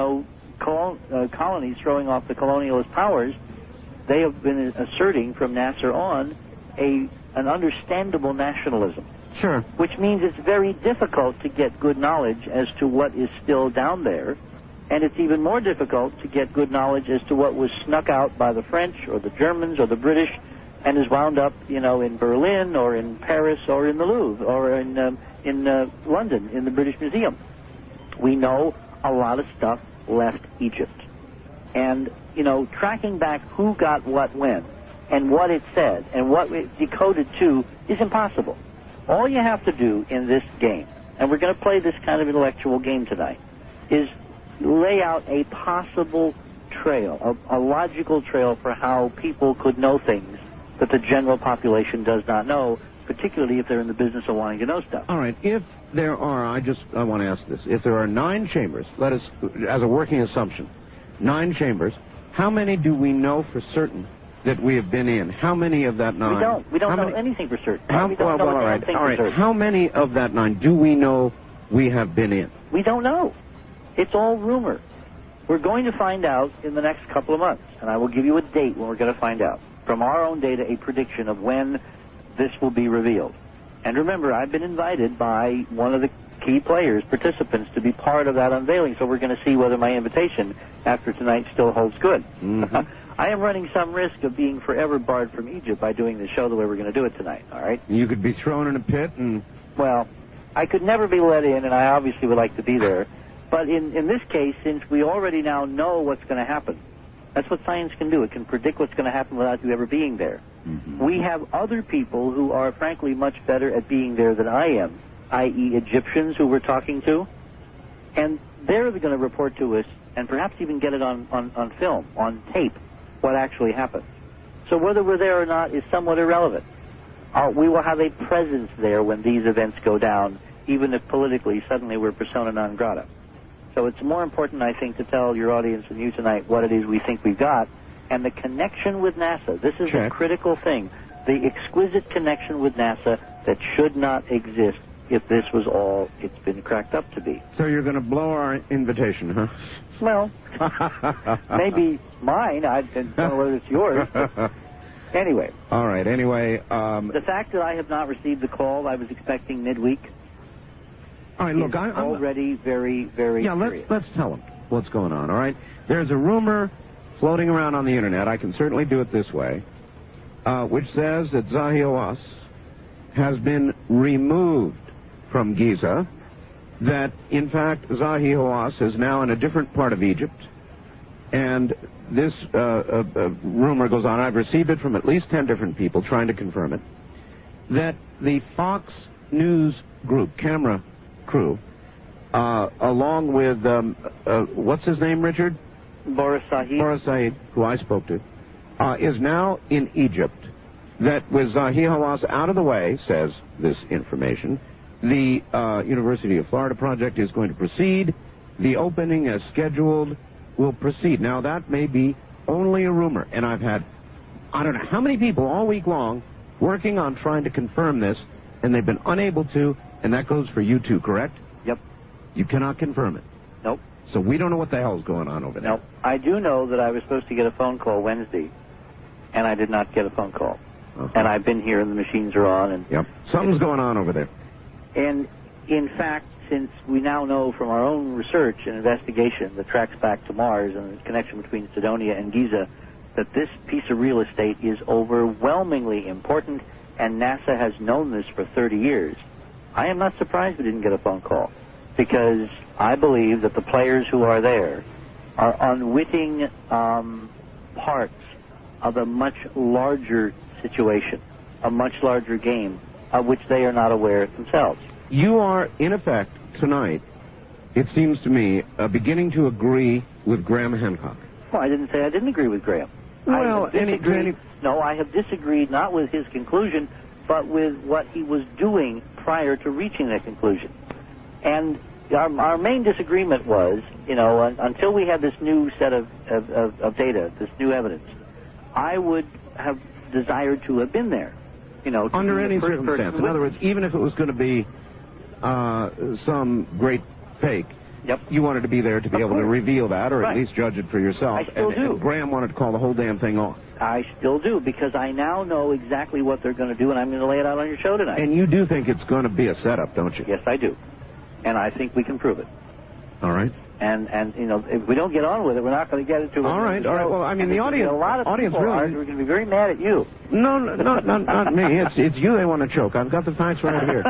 colonies throwing off the colonialist powers, they have been asserting from Nasser on an understandable nationalism. Sure. Which means it's very difficult to get good knowledge as to what is still down there, and it's even more difficult to get good knowledge as to what was snuck out by the French or the Germans or the British and is wound up, in Berlin or in Paris or in the Louvre or in London in the British Museum. We know a lot of stuff left Egypt. And, tracking back who got what when and what it said and what it decoded to is impossible. All you have to do in this game, and we're going to play this kind of intellectual game tonight, is lay out a possible trail, a logical trail for how people could know things that the general population does not know, particularly if they're in the business of wanting to know stuff. All right. If there are, I want to ask this, if there are 9 chambers, let us, as a working assumption, 9 chambers, how many do we know for certain that we have been in? How many of that 9? We don't know anything for certain. All right. How many of that 9 do we know we have been in? We don't know. It's all rumor. We're going to find out in the next couple of months, and I will give you a date when we're going to find out. From our own data, a prediction of when this will be revealed. And remember, I've been invited by one of the key players, participants, to be part of that unveiling, so we're going to see whether my invitation after tonight still holds good. I am running some risk of being forever barred from Egypt by doing the show the way we're going to do it tonight, all right? You could be thrown in a pit and... Well, I could never be let in, and I obviously would like to be there. But in this case, since we already now know what's going to happen, that's what science can do. It can predict what's going to happen without you ever being there. We have other people who are, frankly, much better at being there than I am, i.e. Egyptians who we're talking to, and they're going to report to us and perhaps even get it on film, on tape, what actually happens. So whether we're there or not is somewhat irrelevant. We will have a presence there when these events go down, even if politically suddenly we're persona non grata. So it's more important, I think, to tell your audience and you tonight what it is we think we've got, and the connection with NASA. This is a critical thing. The exquisite connection with NASA that should not exist if this was all it's been cracked up to be. So you're going to blow our invitation, huh? Well, maybe mine. I don't know whether it's yours. Anyway. All right, anyway. The fact that I have not received the call I was expecting midweek. All right, look, I'm already very, very curious. Let's tell them what's going on, all right? There's a rumor floating around on the Internet, I can certainly do it this way, which says that Zahi Hawass has been removed from Giza, that, in fact, Zahi Hawass is now in a different part of Egypt, and this rumor goes on. I've received it from at least 10 different people trying to confirm it, that the Fox News group, camera crew, along with, what's his name, Richard? Boris Said. Boris Said, who I spoke to, is now in Egypt, that with Zahi Hawass out of the way, says this information, the University of Florida project is going to proceed. The opening as scheduled will proceed. Now, that may be only a rumor, and I've had, I don't know how many people all week long working on trying to confirm this, and they've been unable to, and that goes for you too, correct? Yep. You cannot confirm it. Nope. So we don't know what the hell's going on over there. Nope. I do know that I was supposed to get a phone call Wednesday, and I did not get a phone call. And I've been here, and the machines are on. And yep. Something's going on over there. And, in fact, since we now know from our own research and investigation that tracks back to Mars and the connection between Cydonia and Giza, that this piece of real estate is overwhelmingly important, and NASA has known this for 30 years, I am not surprised we didn't get a phone call, because I believe that the players who are there are unwitting parts of a much larger situation, a much larger game, of which they are not aware themselves. You are, in effect, tonight, it seems to me, beginning to agree with Graham Hancock. Well, I didn't say I didn't agree with Graham. Well, No, I have disagreed not with his conclusion, but with what he was doing prior to reaching that conclusion. And our main disagreement was, you know, until we had this new set of data, this new evidence, I would have desired to have been there. You know, under any circumstance. In other words, even if it was going to be some great fake, you wanted to be there to be able to reveal that, or at least judge it for yourself. I still do. And Graham wanted to call the whole damn thing off. I still do, because I now know exactly what they're going to do, and I'm going to lay it out on your show tonight. And you do think it's going to be a setup, don't you? Yes, I do. And I think we can prove it. All right. And you know, if we don't get on with it, we're not going to get into it. All right. Well, I mean, the audience, a lot of people really, are going to be very mad at you. No, not me. It's you they want to choke. I've got the facts right here.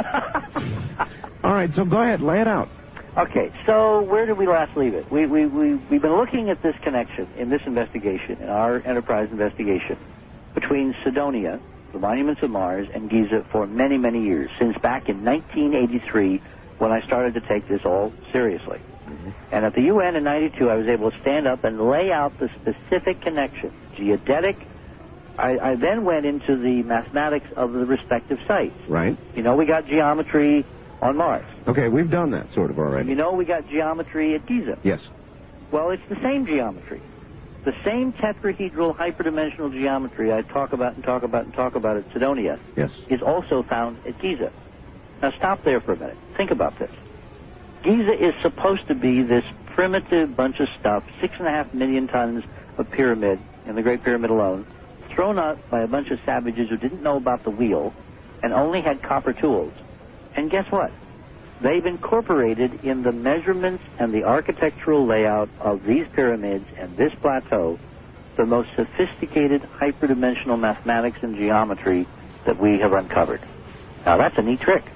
All right, so go ahead, lay it out. Okay, so where did we last leave it? We've been looking at this connection in this investigation, in our Enterprise investigation, between Cydonia, the monuments of Mars, and Giza for many, many years, since back in 1983, when I started to take this all seriously. And at the UN in 92, I was able to stand up and lay out the specific connection, geodetic. I then went into the mathematics of the respective sites. Right. You know, we got geometry on Mars. Okay, we've done that sort of already. You know, we got geometry at Giza. Yes. Well, it's the same geometry. The same tetrahedral hyperdimensional geometry I talk about at Cydonia is also found at Giza. Now stop there for a minute. Think about this. Giza is supposed to be this primitive bunch of stuff, 6.5 million tons of pyramid in the Great Pyramid alone, thrown up by a bunch of savages who didn't know about the wheel, and only had copper tools. And guess what? They've incorporated in the measurements and the architectural layout of these pyramids and this plateau the most sophisticated hyperdimensional mathematics and geometry that we have uncovered. Now, that's a neat trick.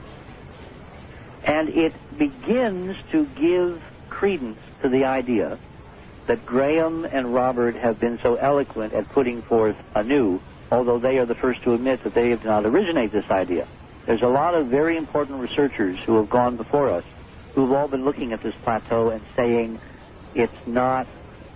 And it begins to give credence to the idea that Graham and Robert have been so eloquent at putting forth anew, although they are the first to admit that they did not originate this idea. There's a lot of very important researchers who have gone before us who've all been looking at this plateau and saying it's not,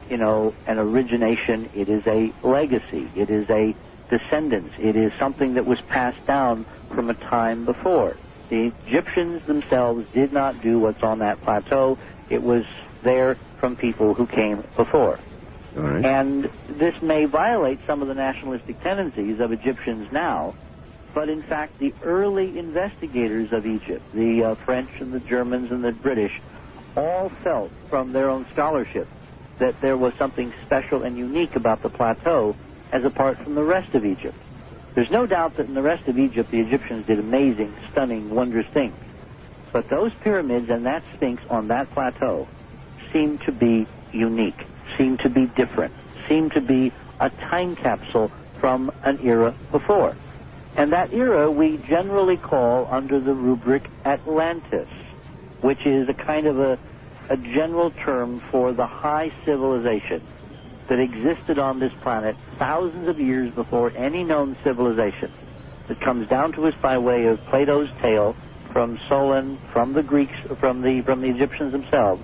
an origination, it is a legacy, it is a descendants, it is something that was passed down from a time before. The Egyptians themselves did not do what's on that plateau. It was there from people who came before. All right. And this may violate some of the nationalistic tendencies of Egyptians now, but in fact the early investigators of Egypt, the French and the Germans and the British, all felt from their own scholarship that there was something special and unique about the plateau as apart from the rest of Egypt. There's no doubt that in the rest of Egypt the Egyptians did amazing, stunning, wondrous things. But those pyramids and that Sphinx on that plateau seem to be unique, seem to be different, seem to be a time capsule from an era before. And that era we generally call under the rubric Atlantis, which is a kind of a general term for the high civilization that existed on this planet thousands of years before any known civilization, that comes down to us by way of Plato's tale, from Solon, from the Greeks, from the Egyptians themselves.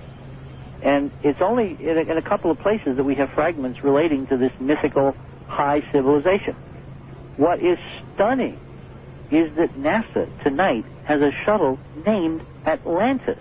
And it's only in a couple of places that we have fragments relating to this mythical high civilization. What is stunning is that NASA tonight has a shuttle named Atlantis.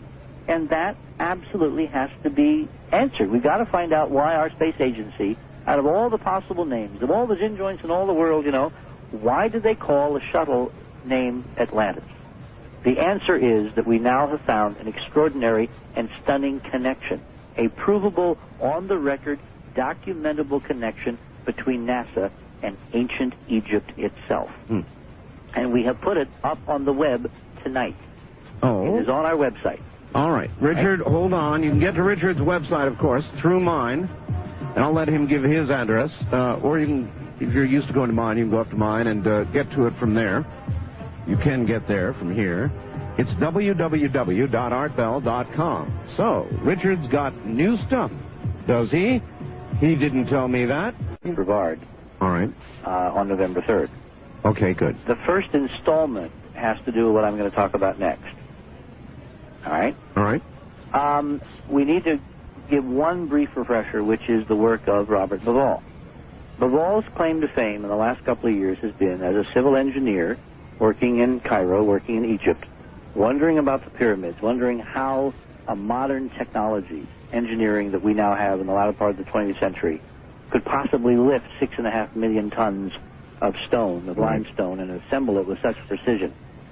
And that absolutely has to be answered. We've got to find out why our space agency, out of all the possible names, of all the gin joints in all the world, why did they call a shuttle named Atlantis? The answer is that we now have found an extraordinary and stunning connection, a provable, on-the-record, documentable connection between NASA and ancient Egypt itself. And we have put it up on the web tonight. Oh. It is on our website. All right. Richard, hold on. You can get to Richard's website, of course, through mine, and I'll let him give his address. Or you can, if you're used to going to mine, you can go up to mine and get to it from there. You can get there from here. It's www.artbell.com. So, Richard's got new stuff, does he? He didn't tell me that. Brevard. All right. On November 3rd. Okay, good. The first installment has to do with what I'm going to talk about next. All right? All right. We need to give one brief refresher, which is the work of Robert Bauval. Bauval's claim to fame in the last couple of years has been as a civil engineer working in Cairo, working in Egypt, wondering about the pyramids, wondering how a modern technology, engineering that we now have in the latter part of the 20th century, could possibly lift 6.5 million tons of stone, of limestone, and assemble it with such precision.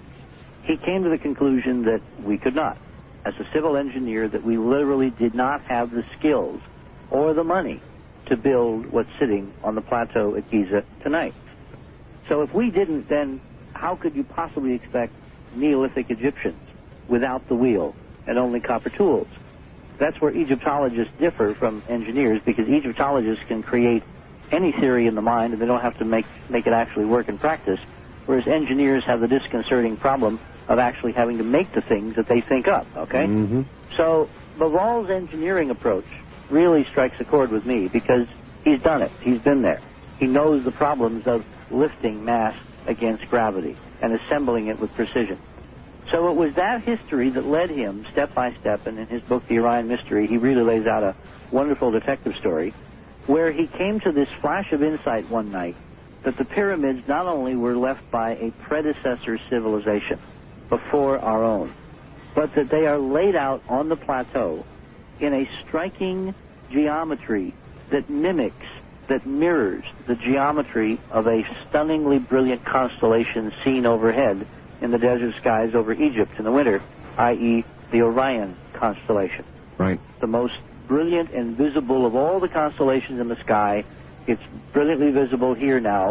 He came to the conclusion that we could not. As a civil engineer, that we literally did not have the skills or the money to build what's sitting on the plateau at Giza tonight. So if we didn't, then how could you possibly expect Neolithic Egyptians without the wheel and only copper tools? That's where Egyptologists differ from engineers, because Egyptologists can create any theory in the mind and they don't have to make it actually work in practice, whereas engineers have the disconcerting problem of actually having to make the things that they think up, okay? Mm-hmm. So Bauval's engineering approach really strikes a chord with me, because he's done it. He's been there. He knows the problems of lifting mass against gravity and assembling it with precision. So it was that history that led him step by step, and in his book, The Orion Mystery, he really lays out a wonderful detective story where he came to this flash of insight one night that the pyramids not only were left by a predecessor civilization before our own, but that they are laid out on the plateau in a striking geometry that mimics, that mirrors the geometry of a stunningly brilliant constellation seen overhead in the desert skies over Egypt in the winter, i.e. the Orion constellation. Right. The most brilliant and visible of all the constellations in the sky. It's brilliantly visible here now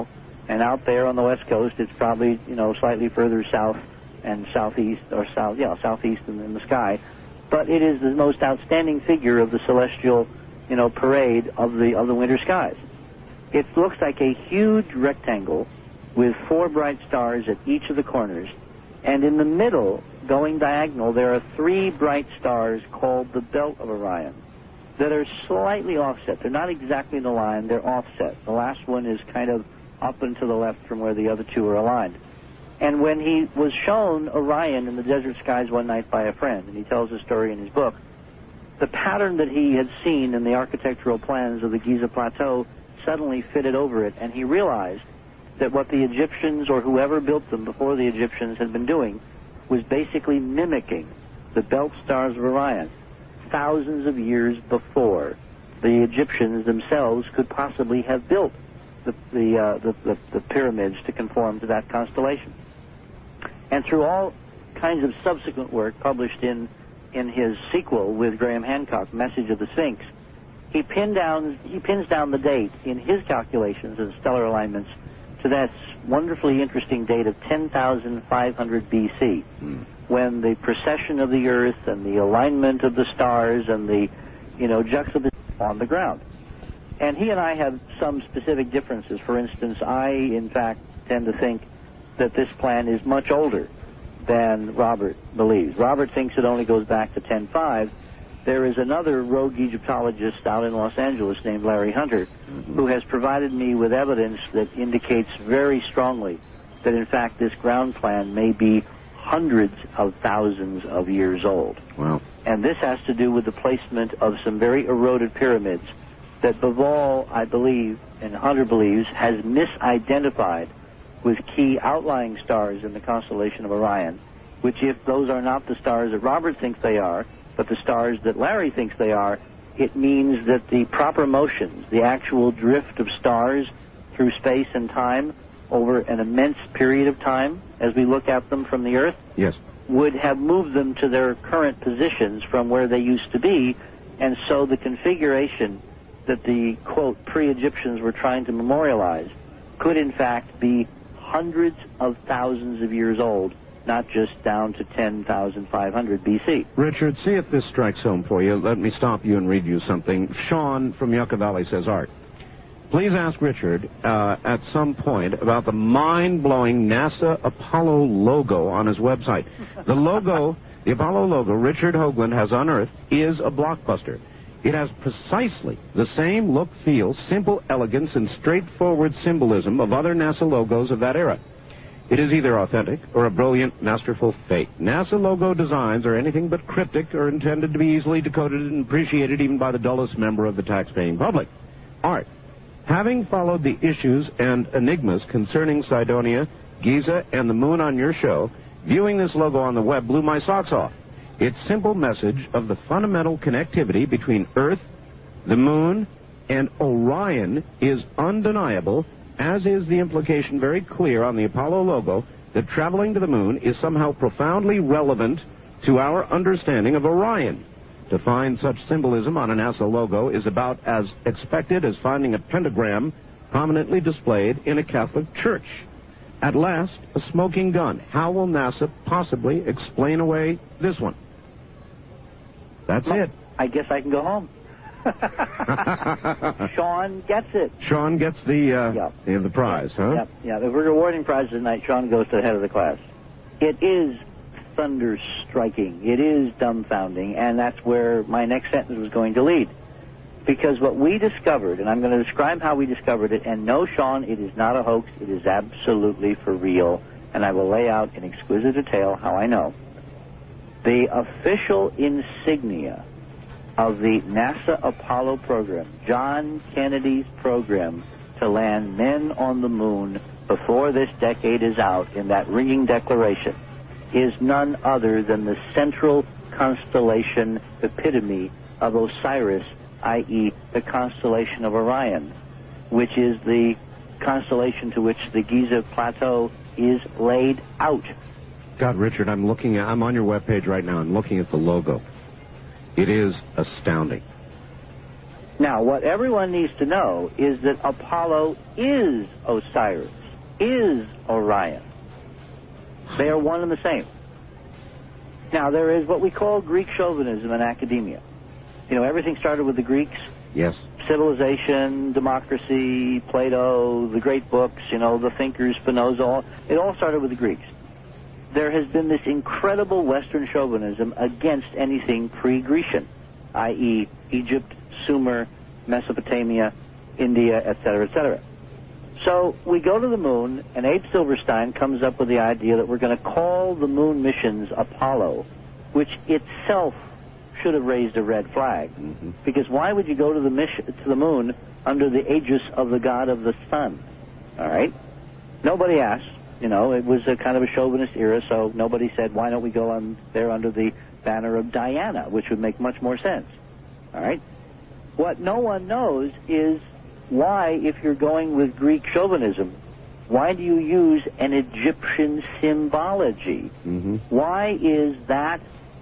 And out there on the west coast, it's probably, slightly further south and southeast, or southeast in the sky. But it is the most outstanding figure of the celestial, parade of the winter skies. It looks like a huge rectangle with 4 bright stars at each of the corners. And in the middle, going diagonal, there are 3 bright stars called the Belt of Orion that are slightly offset. They're not exactly in a line, they're offset. The last one is kind of up and to the left from where the other 2 are aligned. And when he was shown Orion in the desert skies one night by a friend, and he tells the story in his book, the pattern that he had seen in the architectural plans of the Giza Plateau suddenly fitted over it, and he realized that what the Egyptians or whoever built them before the Egyptians had been doing was basically mimicking the belt stars of Orion thousands of years before the Egyptians themselves could possibly have built the pyramids to conform to that constellation. And through all kinds of subsequent work published in his sequel with Graham Hancock, Message of the Sphinx, he pins down the date in his calculations of stellar alignments to that wonderfully interesting date of 10,500 BC, when the precession of the Earth and the alignment of the stars and the, juxtaposition on the ground. And he and I have some specific differences. For instance, I, in fact, tend to think that this plan is much older than Robert believes. Robert thinks it only goes back to 10.5. There is another rogue Egyptologist out in Los Angeles named Larry Hunter, who has provided me with evidence that indicates very strongly that, in fact, this ground plan may be hundreds of thousands of years old. Wow. And this has to do with the placement of some very eroded pyramids that Bavall, I believe, and Hunter believes, has misidentified with key outlying stars in the constellation of Orion, which, if those are not the stars that Robert thinks they are, but the stars that Larry thinks they are, it means that the proper motions, the actual drift of stars through space and time over an immense period of time, as we look at them from the Earth, yes, would have moved them to their current positions from where they used to be, and so the configuration that the, quote, pre-Egyptians were trying to memorialize could in fact be hundreds of thousands of years old, not just down to 10,500 BC. Richard, see if this strikes home for you. Let me stop you and read you something. Sean from Yucca Valley says, Art, please ask Richard at some point about the mind-blowing NASA Apollo logo on his website. The logo, the Apollo logo Richard Hoagland has unearthed, is a blockbuster. It has precisely the same look, feel, simple elegance, and straightforward symbolism of other NASA logos of that era. It is either authentic or a brilliant, masterful fake. NASA logo designs are anything but cryptic or intended to be easily decoded and appreciated even by the dullest member of the tax-paying public. Art, having followed the issues and enigmas concerning Cydonia, Giza, and the moon on your show, viewing this logo on the web blew my socks off. Its simple message of the fundamental connectivity between Earth, the moon, and Orion is undeniable, as is the implication very clear on the Apollo logo that traveling to the moon is somehow profoundly relevant to our understanding of Orion. To find such symbolism on a NASA logo is about as expected as finding a pentagram prominently displayed in a Catholic church. At last, a smoking gun. How will NASA possibly explain away this one? That's it. I guess I can go home. Sean gets it. Sean gets the prize, huh? Yep. Yeah, if we're awarding prizes tonight, Sean goes to the head of the class. It is thunder-striking. It is dumbfounding, and that's where my next sentence was going to lead. Because what we discovered, and I'm going to describe how we discovered it, and no, Sean, it is not a hoax. It is absolutely for real, and I will lay out in exquisite detail how I know. The official insignia of the NASA Apollo program, John Kennedy's program to land men on the moon before this decade is out, in that ringing declaration, is none other than the central constellation epitome of Osiris, i.e., the constellation of Orion, which is the constellation to which the Giza Plateau is laid out. God, Richard, I'm on your webpage right now. I'm looking at the logo. It is astounding. Now, what everyone needs to know is that Apollo is Osiris. is Orion. They are one and the same. Now, there is what we call Greek chauvinism in academia. You know, everything started with the Greeks. Yes. Civilization, democracy, Plato, the great books, you know, the thinkers, Spinoza, it all started with the Greeks. There has been this incredible Western chauvinism against anything pre-Grecian, i.e. Egypt, Sumer, Mesopotamia, India, etc., etc. So we go to the moon, and Abe Silverstein comes up with the idea that we're going to call the moon missions Apollo, which itself should have raised a red flag. Mm-hmm. Because why would you go to the moon under the aegis of the god of the sun? All right? Nobody asked. You know, it was a kind of a chauvinist era, so nobody said, why don't we go on there under the banner of Diana, which would make much more sense. All right? What no one knows is why, if you're going with Greek chauvinism, why do you use an Egyptian symbology? Mm-hmm. Why is that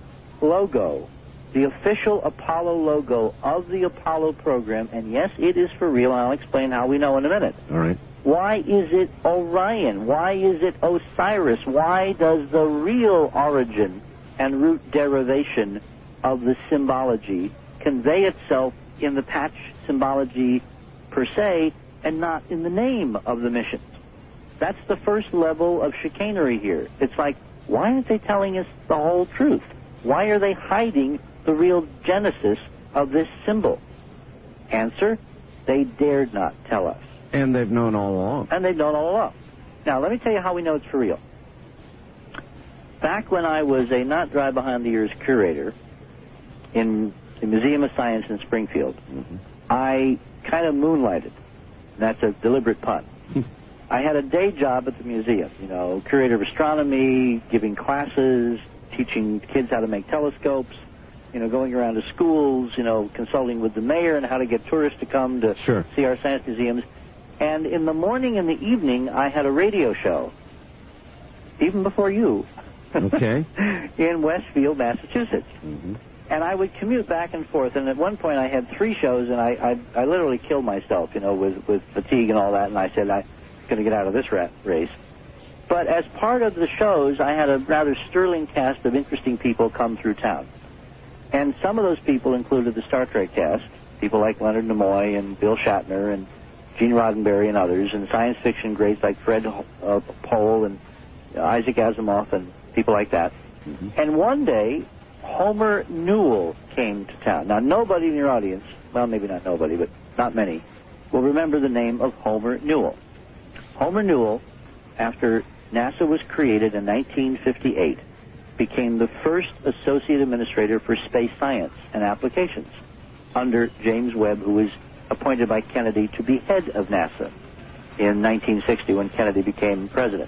logo the official Apollo logo of the Apollo program? And yes, it is for real, and I'll explain how we know in a minute. All right. Why is it Orion? Why is it Osiris? Why does the real origin and root derivation of the symbology convey itself in the patch symbology per se and not in the name of the missions? That's the first level of chicanery here. It's like, why aren't they telling us the whole truth? Why are they hiding the real genesis of this symbol? Answer, they dared not tell us. And they've known all along. And they've known all along. Now, let me tell you how we know it's for real. Back when I was a not dry behind the ears curator in the Museum of Science in Springfield, Mm-hmm. I kind of moonlighted. That's a deliberate pun. I had a day job at the museum, you know, curator of astronomy, giving classes, teaching kids how to make telescopes, you know, going around to schools, you know, consulting with the mayor and how to get tourists to come to Sure. see our science museums. And in the morning and the evening, I had a radio show, even before you, Okay. in Westfield, Massachusetts. Mm-hmm. And I would commute back and forth, and at one point I had 3 shows, and I literally killed myself, you know, with fatigue and all that, and I said, I'm going to get out of this rat race. But as part of the shows, I had a rather sterling cast of interesting people come through town. And some of those people included the Star Trek cast, people like Leonard Nimoy and Bill Shatner and Gene Roddenberry and others, and science fiction greats like Fred Pohl and Isaac Asimov and people like that. Mm-hmm. And one day, Homer Newell came to town. Now, nobody in your audience, well, maybe not nobody, but not many, will remember the name of Homer Newell. Homer Newell, after NASA was created in 1958, became the first associate administrator for space science and applications under James Webb, who was appointed by Kennedy to be head of NASA in 1960 when Kennedy became president.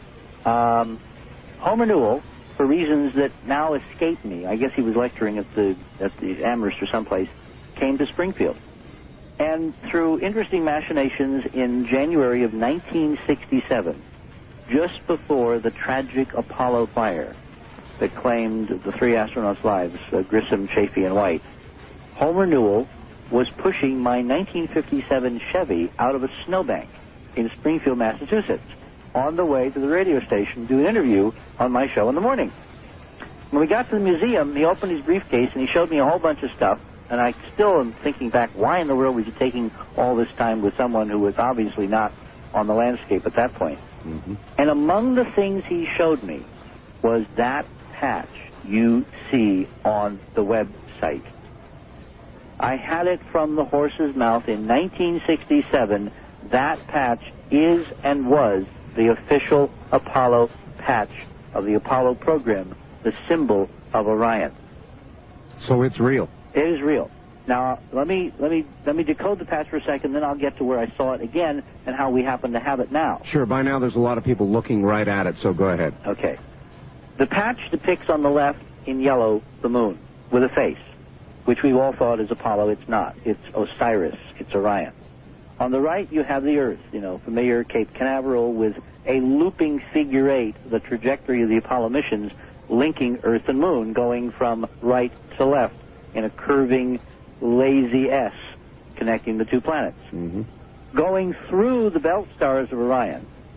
Homer Newell, for reasons that now escape me, I guess he was lecturing at the Amherst or someplace, came to Springfield. And through interesting machinations in January of 1967, just before the tragic Apollo fire that claimed the 3 astronauts' lives, Grissom, Chaffee, and White, Homer Newell was pushing my 1957 Chevy out of a snowbank in Springfield, Massachusetts, on the way to the radio station to do an interview on my show in the morning. When we got to the museum, he opened his briefcase and he showed me a whole bunch of stuff, and I still am thinking back, why in the world was he taking all this time with someone who was obviously not on the landscape at that point? Mm-hmm. And among the things he showed me was that patch you see on the website. I had it from the horse's mouth in 1967. That patch is and was the official Apollo patch of the Apollo program, the symbol of Orion. So it's real. It is real. Now, let me decode the patch for a second, then I'll get to where I saw it again and how we happen to have it now. Sure, by now there's a lot of people looking right at it, so go ahead. Okay. The patch depicts on the left in yellow the moon with a face, which we all thought is Apollo. It's not. It's Osiris. It's Orion. On the right, you have the Earth, you know, familiar Cape Canaveral with a looping figure 8, the trajectory of the Apollo missions, linking Earth and Moon, going from right to left in a curving, lazy S, connecting the 2 planets. Mm-hmm. Going through the belt stars of Orion,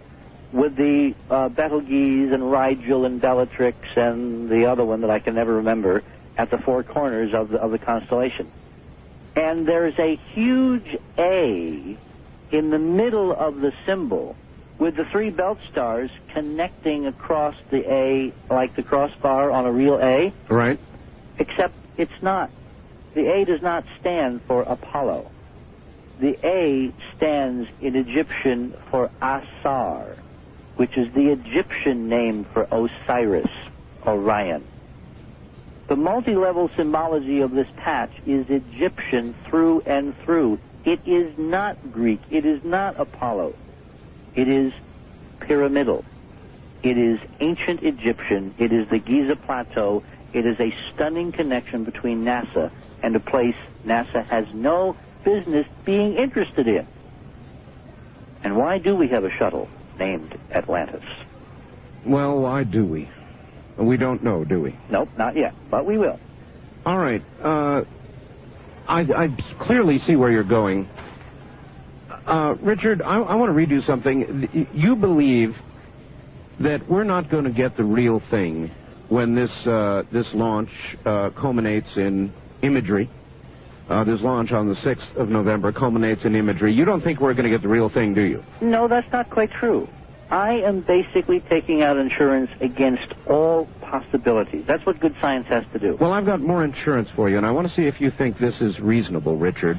with the Betelgeuse and Rigel and Bellatrix and the other one that I can never remember at the four corners of the constellation. And there's a huge A in the middle of the symbol with the three belt stars connecting across the A like the crossbar on a real A. Right. Except it's not. The A does not stand for Apollo. The A stands in Egyptian for Asar, which is the Egyptian name for Osiris, Orion. The multi-level symbology of this patch is Egyptian through and through. It is not Greek. It is not Apollo. It is pyramidal. It is ancient Egyptian. It is the Giza Plateau. It is a stunning connection between NASA and a place NASA has no business being interested in. And why do we have a shuttle named Atlantis? Well, why do we? We don't know, do we? Nope, not yet, but we will. All right. I clearly see where you're going. Richard, I want to read you something. You believe that we're not going to get the real thing when this launch culminates in imagery. This launch on the 6th of November culminates in imagery. You don't think we're going to get the real thing, do you? No, that's not quite true. I am basically taking out insurance against all possibilities. That's what good science has to do. Well, I've got more insurance for you, and I want to see if you think this is reasonable, Richard.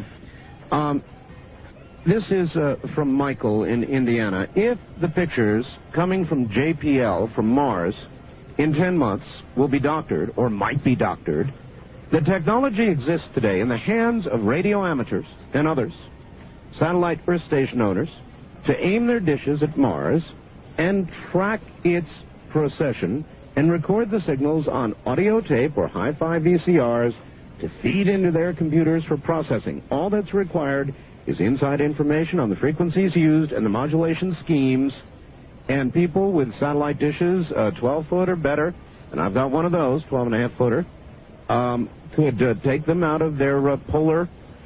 This is from Michael in Indiana. If the pictures coming from JPL from Mars in 10 months will be doctored, or might be doctored, the technology exists today in the hands of radio amateurs and others, satellite Earth station owners, to aim their dishes at Mars and track its procession and record the signals on audio tape or hi-fi VCRs to feed into their computers for processing. All that's required is inside information on the frequencies used and the modulation schemes, and people with satellite dishes, 12-foot or better, and I've got one of those, 12.5-footer, could take them out of their polar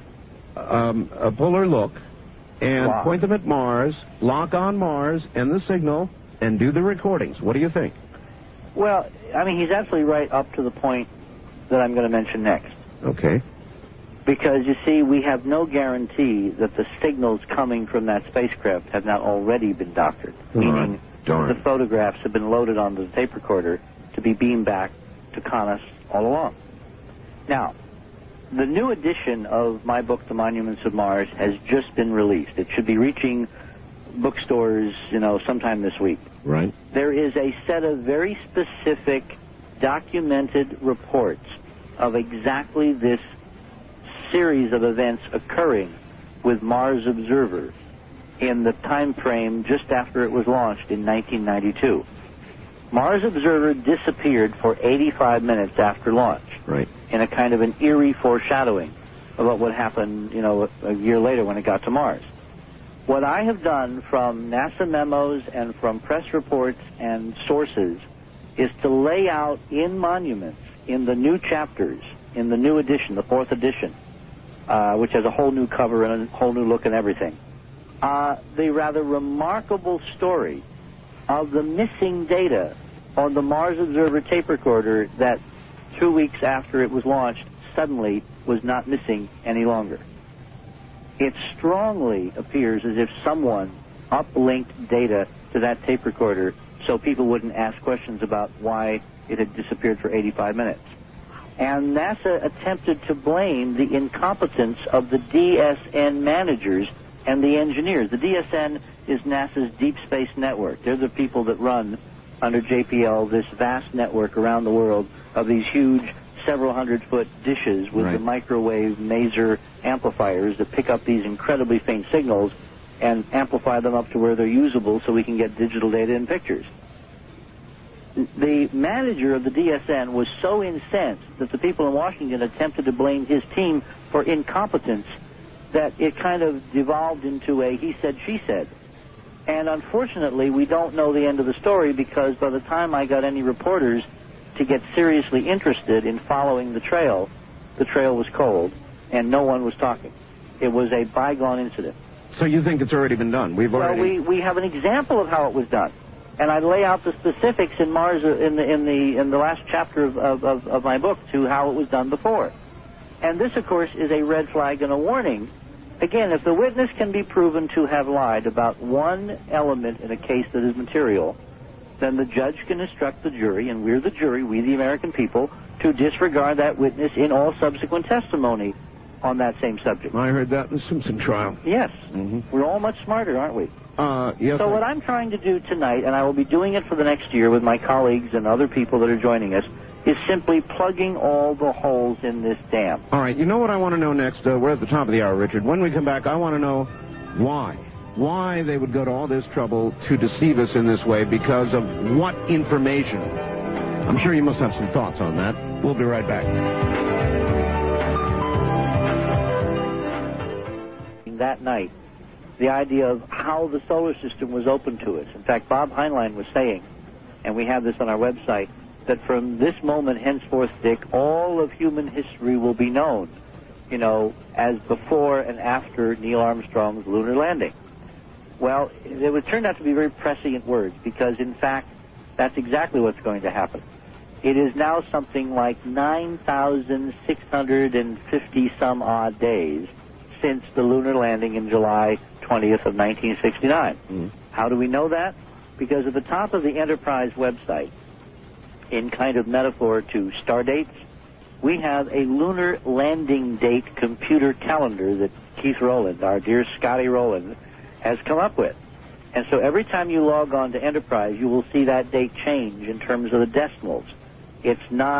look and point them at Mars, lock on Mars and the signal, and do the recordings. What do you think? Well, I mean, he's absolutely right up to the point that I'm going to mention next. Okay. Because, you see, we have no guarantee that the signals coming from that spacecraft have not already been doctored. Meaning the photographs have been loaded onto the tape recorder to be beamed back to con us all along. Now, the new edition of my book, The Monuments of Mars, has just been released. It should be reaching bookstores, sometime this week. Right. There is a set of very specific documented reports of exactly this series of events occurring with Mars Observer in the time frame just after it was launched in 1992. Mars Observer disappeared for 85 minutes after launch. Right. In a kind of an eerie foreshadowing of what would happen, a year later when it got to Mars. What I have done from NASA memos and from press reports and sources is to lay out in Monuments, in the new chapters, in the new edition, the 4th edition, which has a whole new cover and a whole new look and everything, the rather remarkable story of the missing data on the Mars Observer tape recorder that 2 weeks after it was launched suddenly was not missing any longer. It strongly appears as if someone uplinked data to that tape recorder so people wouldn't ask questions about why it had disappeared for 85 minutes. And NASA attempted to blame the incompetence of the DSN managers and the engineers. The DSN is NASA's Deep Space Network. They're the people that run, under JPL, this vast network around the world of these huge several hundred-foot dishes with the microwave maser amplifiers that pick up these incredibly faint signals and amplify them up to where they're usable so we can get digital data and pictures. The manager of the DSN was so incensed that the people in Washington attempted to blame his team for incompetence that it kind of devolved into a he said, she said. And unfortunately, we don't know the end of the story because by the time I got any reporters to get seriously interested in following the trail was cold and no one was talking. It was a bygone incident. So you think it's already been done? We have an example of how it was done, and I lay out the specifics in Mars in the last chapter of my book to how it was done before. And this, of course, is a red flag and a warning. Again, if the witness can be proven to have lied about one element in a case that is material, then the judge can instruct the jury, and we're the jury, we the American people, to disregard that witness in all subsequent testimony on that same subject. I heard that in the Simpson trial. Yes. We're all much smarter, aren't we? Yes. So what I'm trying to do tonight, and I will be doing it for the next year with my colleagues and other people that are joining us, is simply plugging all the holes in this dam. All right. You know what I want to know next? We're at the top of the hour, Richard. When we come back, I want to know why. Why they would go to all this trouble to deceive us in this way, because of what information? I'm sure you must have some thoughts on that. We'll be right back. That night, the idea of how the solar system was open to us. In fact, Bob Heinlein was saying, and we have this on our website, that from this moment henceforth, Dick, all of human history will be known, you know, as before and after Neil Armstrong's lunar landing. Well, it would turn out to be very prescient words, because in fact, that's exactly what's going to happen. It is now something like 9,650 some odd days since the lunar landing in July 20th of 1969. How do we know that? Because at the top of the Enterprise website, in kind of metaphor to star dates, we have a lunar landing date computer calendar that Keith Rowland, our dear Scotty Rowland, has come up with. And so every time you log on to Enterprise, you will see that date change in terms of the decimals. It's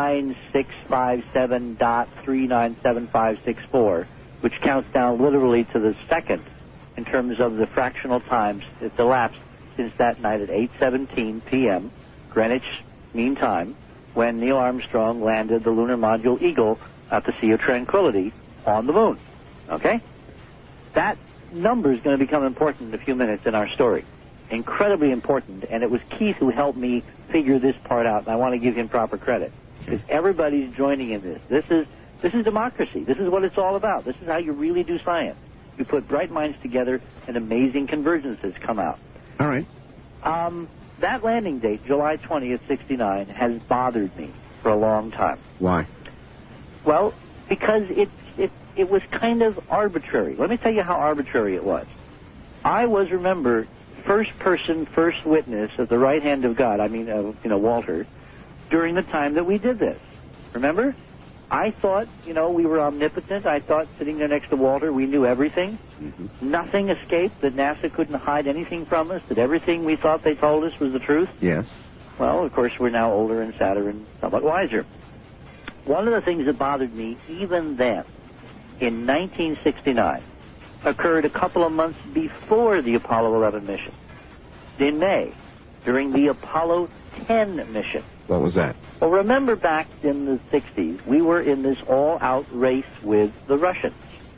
9657.397564, which counts down literally to the second in terms of the fractional times that's elapsed since that night at 8:17 p.m. Greenwich Mean Time, when Neil Armstrong landed the lunar module Eagle at the Sea of Tranquility on the moon. Okay? That number is going to become important in a few minutes in our story. Incredibly important, and it was Keith who helped me figure this part out, and I want to give him proper credit, because everybody's joining in this. This is democracy. This is what it's all about. This is how you really do science. You put bright minds together, and amazing convergences come out. All right. That landing date, July 20th, 69, has bothered me for a long time. Why? Well, because it was kind of arbitrary. Let me tell you how arbitrary it was. I was, remember, first person, first witness at the right hand of God, Walter, during the time that we did this. Remember? I thought, we were omnipotent. I thought sitting there next to Walter, we knew everything. Nothing escaped, that NASA couldn't hide anything from us, that everything we thought they told us was the truth. Yes. Well, of course, we're now older and sadder and somewhat wiser. One of the things that bothered me even then, in 1969, occurred a couple of months before the Apollo 11 mission. In May, during the Apollo 10 mission. What was that? Well, remember back in the 60s, we were in this all-out race with the Russians.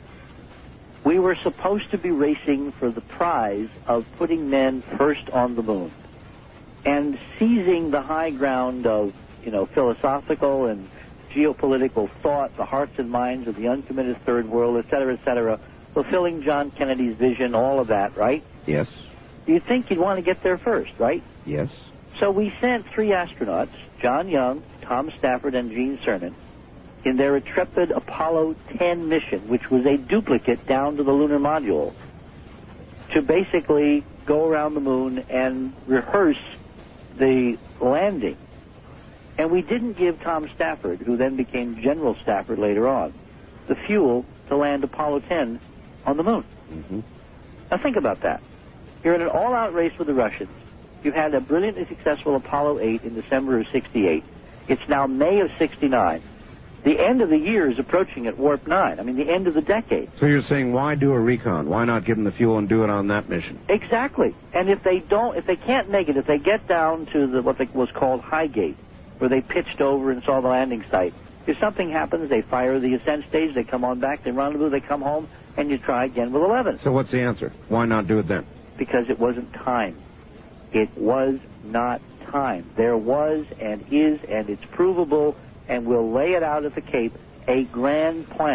We were supposed to be racing for the prize of putting men first on the moon and seizing the high ground of, philosophical and geopolitical thought, the hearts and minds of the uncommitted third world, et cetera, fulfilling John Kennedy's vision, all of that, right? Yes. You'd think you'd want to get there first, right? Yes. So we sent 3 astronauts, John Young, Tom Stafford, and Gene Cernan, in their intrepid Apollo 10 mission, which was a duplicate down to the lunar module, to basically go around the moon and rehearse the landing. And we didn't give Tom Stafford, who then became General Stafford later on, the fuel to land Apollo 10 on the moon. Now think about that. You're in an all-out race with the Russians. You've had a brilliantly successful Apollo 8 in December of 68. It's now May of 69. The end of the year is approaching at warp 9. The end of the decade. So you're saying, why do a recon? Why not give them the fuel and do it on that mission? Exactly. And if they can't make it, if they get down to what was called Highgate, where they pitched over and saw the landing site, if something happens, they fire the ascent stage, they come on back, they rendezvous, they come home, and you try again with 11. So what's the answer? Why not do it then? Because it wasn't time. It was not time. There was and is, and it's provable, and we'll lay it out at the Cape, a grand plan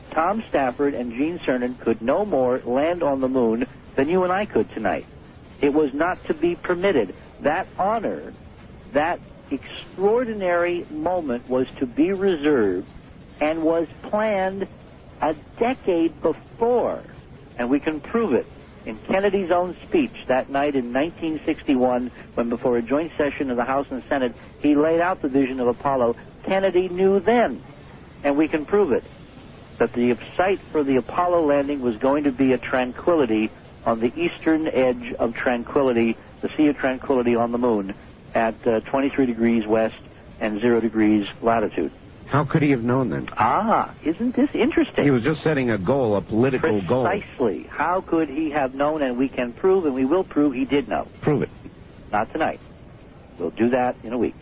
Tom Stafford and Gene Cernan could no more land on the moon than you and I could tonight. It was not to be permitted. That honor, that extraordinary moment was to be reserved and was planned a decade before. And we can prove it in Kennedy's own speech that night in 1961, when before a joint session of the House and Senate, he laid out the vision of Apollo. Kennedy knew then, and we can prove it, that the site for the Apollo landing was going to be a Tranquility on the eastern edge of Tranquility, the Sea of Tranquility on the moon, at 23 degrees west and 0 degrees latitude. How could he have known then? Isn't this interesting? He was just setting a goal, a political goal. Precisely. How could he have known? And we can prove, and we will prove, he did know. Prove it. Not tonight. We'll do that in a week.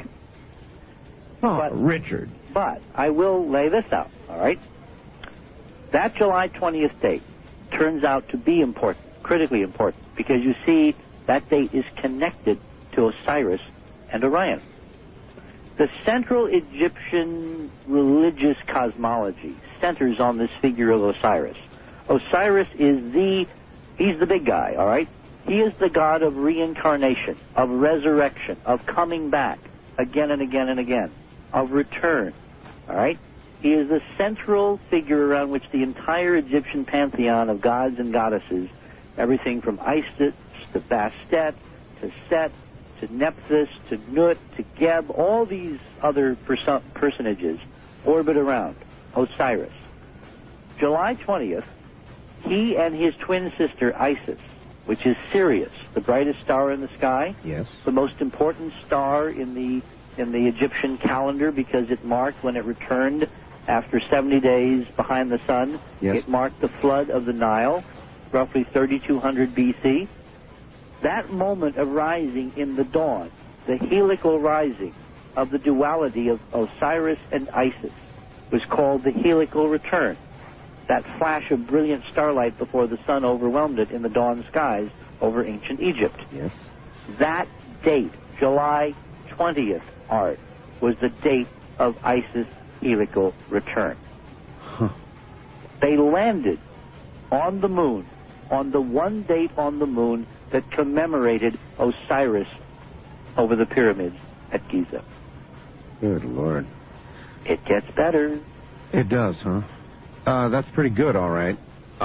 Oh, Richard. But I will lay this out, all right? That July 20th date turns out to be important, critically important, because you see that date is connected to Osiris and Orion. The Central Egyptian religious cosmology centers on this figure of Osiris. Osiris is he's the big guy, all right? He is the god of reincarnation, of resurrection, of coming back again and again and again, of return, all right? He is the central figure around which the entire Egyptian pantheon of gods and goddesses, everything from Isis to Bastet to Set to Nephthys, to Nut, to Geb, all these other personages orbit around Osiris. July 20th, he and his twin sister Isis, which is Sirius, the brightest star in the sky, yes, the most important star in the Egyptian calendar because it marked when it returned after 70 days behind the sun. Yes. It marked the flood of the Nile, roughly 3200 BC. That moment of rising in the dawn, the helical rising of the duality of Osiris and Isis, was called the helical return. That flash of brilliant starlight before the sun overwhelmed it in the dawn skies over ancient Egypt. Yes. That date, July 20th, Art, was the date of Isis' helical return. Huh. They landed on the moon, on the one date on the moon that commemorated Osiris over the pyramids at Giza. Good Lord. It gets better. It does, huh? That's pretty good, all right.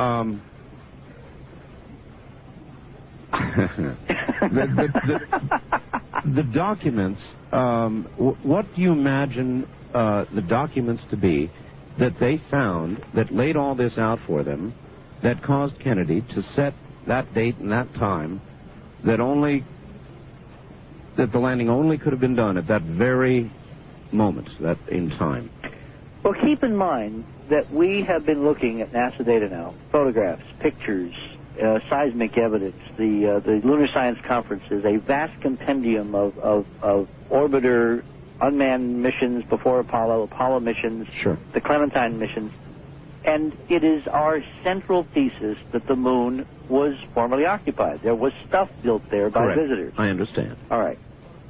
The documents, what do you imagine the documents to be that they found that laid all this out for them, that caused Kennedy to set that date and that time, that the landing only could have been done at that very moment, that in time? Well, keep in mind that we have been looking at NASA data now, photographs, pictures, seismic evidence. The Lunar Science Conference is a vast compendium of orbiter unmanned missions before Apollo missions, sure, the Clementine missions. And it is our central thesis that the moon was formerly occupied. There was stuff built there by Correct. visitors. I understand. All right.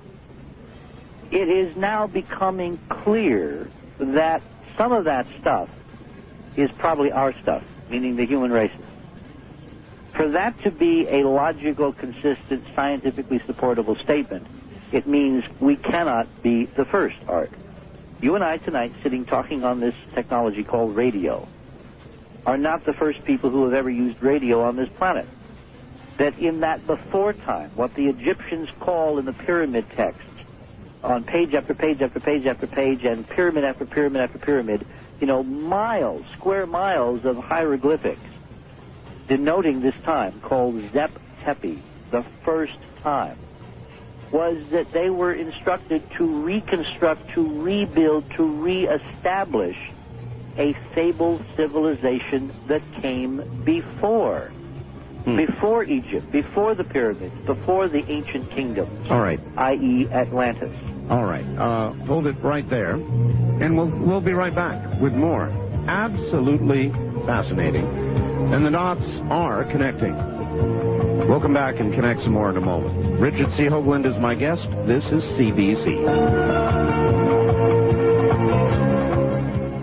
It is now becoming clear that some of that stuff is probably our stuff, meaning the human races. For that to be a logical, consistent, scientifically supportable statement, it means we cannot be the first, Art. You and I tonight, sitting talking on this technology called radio, are not the first people who have ever used radio on this planet. That in that before time, what the Egyptians call in the pyramid texts, on page after page after page after page, and pyramid after pyramid after pyramid, miles, square miles of hieroglyphics denoting this time, called Zep Tepi, the first time, was that they were instructed to reconstruct, to rebuild, to reestablish a fabled civilization that came before. Before Egypt, before the pyramids, before the ancient kingdoms. All right. I.e. Atlantis. All right. Hold it right there, and we'll be right back with more. Absolutely fascinating. And the dots are connecting. We'll come back and connect some more in a moment. Richard C. Hoagland is my guest. This is CBC.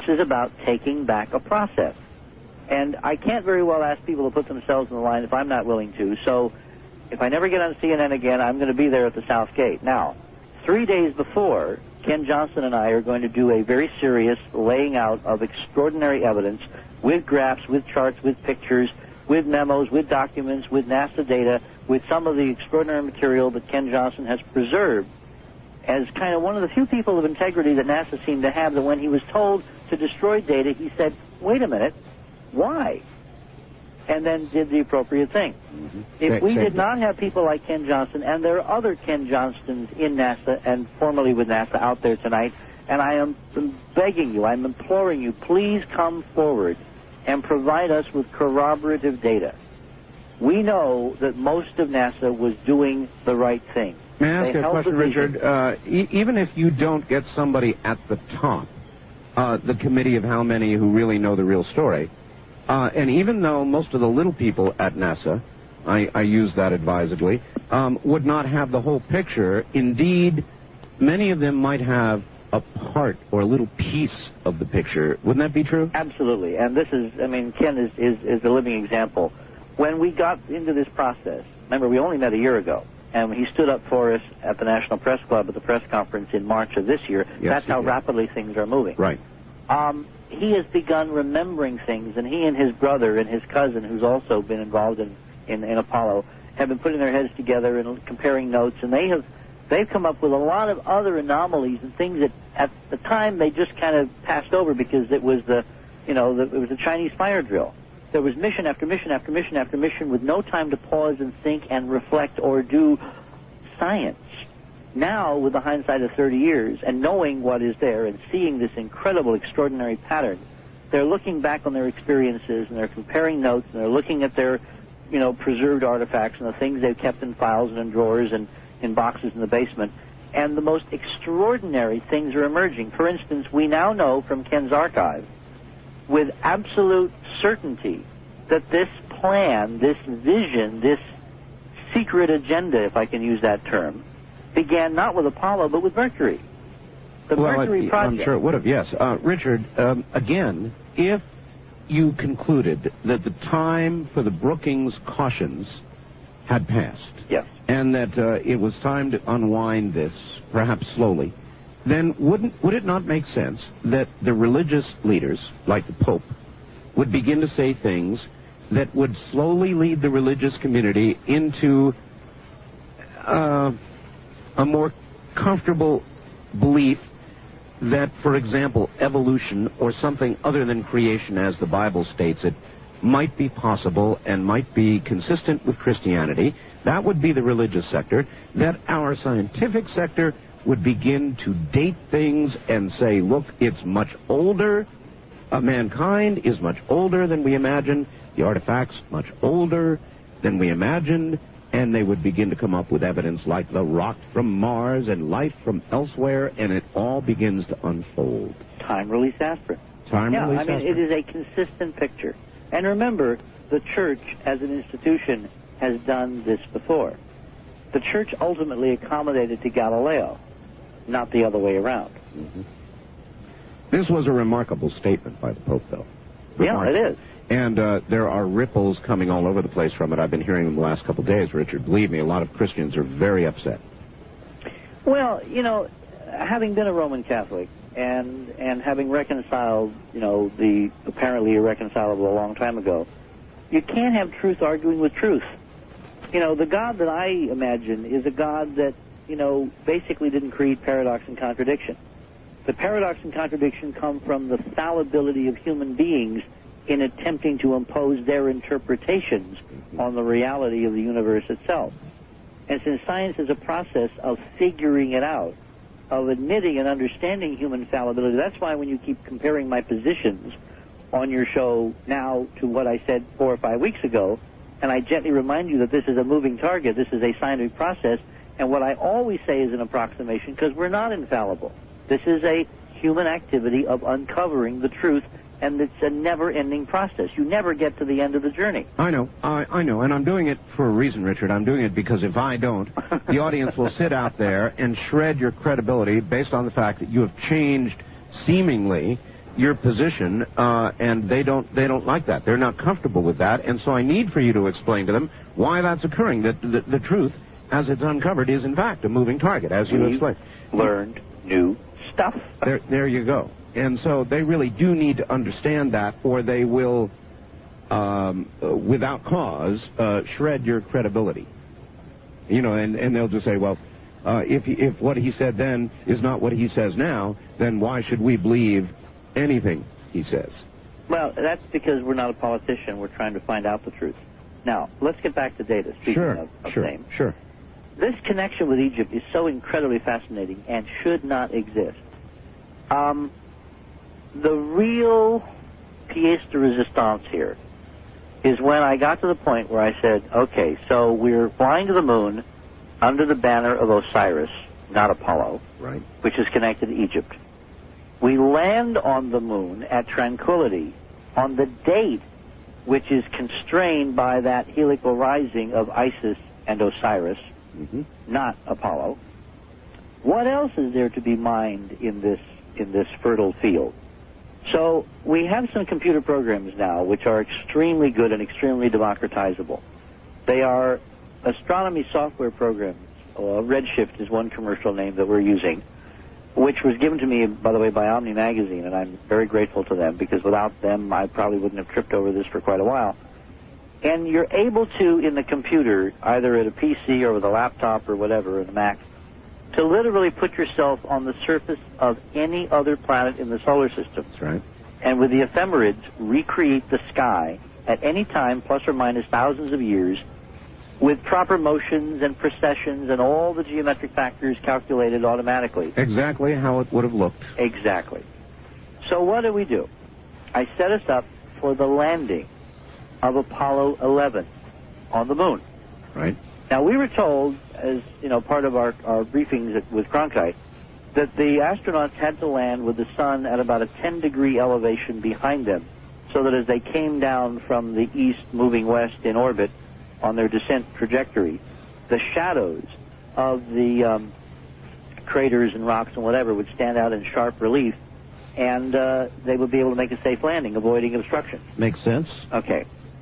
is about taking back a process. And I can't very well ask people to put themselves in the line if I'm not willing to. So if I never get on CNN again, I'm going to be there at the South Gate. Now, 3 days before, Ken Johnson and I are going to do a very serious laying out of extraordinary evidence with graphs, with charts, with pictures, with memos, with documents, with NASA data, with some of the extraordinary material that Ken Johnson has preserved as kind of one of the few people of integrity that NASA seemed to have, that when he was told to destroy data, he said, wait a minute, why? And then did the appropriate thing. Mm-hmm. If we did not have people like Ken Johnson, and there are other Ken Johnsons in NASA and formerly with NASA out there tonight, and I am begging you, I'm imploring you, please come forward and provide us with corroborative data. We know that most of NASA was doing the right thing. May I ask a question, Richard? Even if you don't get somebody at the top, the committee of how many who really know the real story, and even though most of the little people at NASA, I use that advisedly, would not have the whole picture, indeed, many of them might have a part or a little piece of the picture. Wouldn't that be true? Absolutely. And this is, I mean, Ken is a living example. When we got into this process, remember, we only met a year ago, and he stood up for us at the National Press Club at the press conference in March of this year. Yes, that's how rapidly things are moving. Right. He has begun remembering things, and he and his brother and his cousin, who's also been involved in Apollo, have been putting their heads together and comparing notes, and they've come up with a lot of other anomalies and things that at the time they just kind of passed over because it was it was a Chinese fire drill. There was mission after mission after mission after mission with no time to pause and think and reflect or do science. Now, with the hindsight of 30 years and knowing what is there and seeing this incredible, extraordinary pattern, they're looking back on their experiences and they're comparing notes and they're looking at their, preserved artifacts and the things they've kept in files and in drawers and in boxes in the basement. And the most extraordinary things are emerging. For instance, we now know from Ken's archive with absolute certainty that this plan, this vision, this secret agenda, if I can use that term, began not with Apollo, but with Mercury. The Mercury project. I'm sure it would have, yes. Richard, again, if you concluded that the time for the Brookings cautions had passed, yes, and that it was time to unwind this, perhaps slowly, then would it not make sense that the religious leaders, like the Pope, would begin to say things that would slowly lead the religious community into a more comfortable belief that, for example, evolution or something other than creation, as the Bible states it, might be possible and might be consistent with Christianity? That would be the religious sector. That our scientific sector would begin to date things and say, look, it's much older. Mankind is much older than we imagined. The artifacts much older than we imagined. And they would begin to come up with evidence like the rock from Mars and life from elsewhere, and it all begins to unfold. Time-release aspirin. Time-release aspirin. It is a consistent picture. And remember, the Church, as an institution, has done this before. The Church ultimately accommodated to Galileo, not the other way around. Mm-hmm. This was a remarkable statement by the Pope, though. Yeah, it is. And there are ripples coming all over the place from it. I've been hearing them the last couple of days, Richard. Believe me, a lot of Christians are very upset. Well, having been a Roman Catholic and having reconciled, the apparently irreconcilable a long time ago, you can't have truth arguing with truth. The God that I imagine is a God that, basically didn't create paradox and contradiction. The paradox and contradiction come from the fallibility of human beings in attempting to impose their interpretations on the reality of the universe itself. And since science is a process of figuring it out, of admitting and understanding human fallibility, that's why when you keep comparing my positions on your show now to what I said 4 or 5 weeks ago, and I gently remind you that this is a moving target, this is a scientific process, and what I always say is an approximation, because we're not infallible. This is a human activity of uncovering the truth, and it's a never-ending process. You never get to the end of the journey. I know, and I'm doing it for a reason, Richard. I'm doing it because if I don't, the audience will sit out there and shred your credibility based on the fact that you have changed, seemingly, your position, and they don't like that. They're not comfortable with that, and so I need for you to explain to them why that's occurring. That the truth, as it's uncovered, is in fact a moving target, as you explained. Learned new stuff. There you go. And so they really do need to understand that, or they will, without cause, shred your credibility. You know, and they'll just say, well, if what he said then is not what he says now, then why should we believe anything he says? Well, that's because we're not a politician. We're trying to find out the truth. Now, let's get back to data, speaking of same. Sure. This connection with Egypt is so incredibly fascinating and should not exist. The real pièce de résistance here is when I got to the point where I said, okay, so we're flying to the moon under the banner of Osiris, not Apollo, right, which is connected to Egypt. We land on the moon at Tranquility on the date which is constrained by that helical rising of Isis and Osiris, not Apollo. What else is there to be mined in this fertile field? So we have some computer programs now which are extremely good and extremely democratizable. They are astronomy software programs. Redshift is one commercial name that we're using, which was given to me, by the way, by Omni Magazine, and I'm very grateful to them, because without them I probably wouldn't have tripped over this for quite a while. And you're able to, in the computer, either at a PC or with a laptop or whatever, in a Mac, to literally put yourself on the surface of any other planet in the solar system. That's right. And with the ephemerids, recreate the sky at any time, plus or minus thousands of years, with proper motions and precessions and all the geometric factors calculated automatically. Exactly how it would have looked. Exactly. So what do? I set us up for the landing of Apollo 11 on the moon. Right. Now, we were told, as you know, part of our briefings with Cronkite, that the astronauts had to land with the sun at about a 10-degree elevation behind them, so that as they came down from the east moving west in orbit on their descent trajectory, the shadows of the craters and rocks and whatever would stand out in sharp relief, and they would be able to make a safe landing, avoiding obstruction. Makes sense. Okay.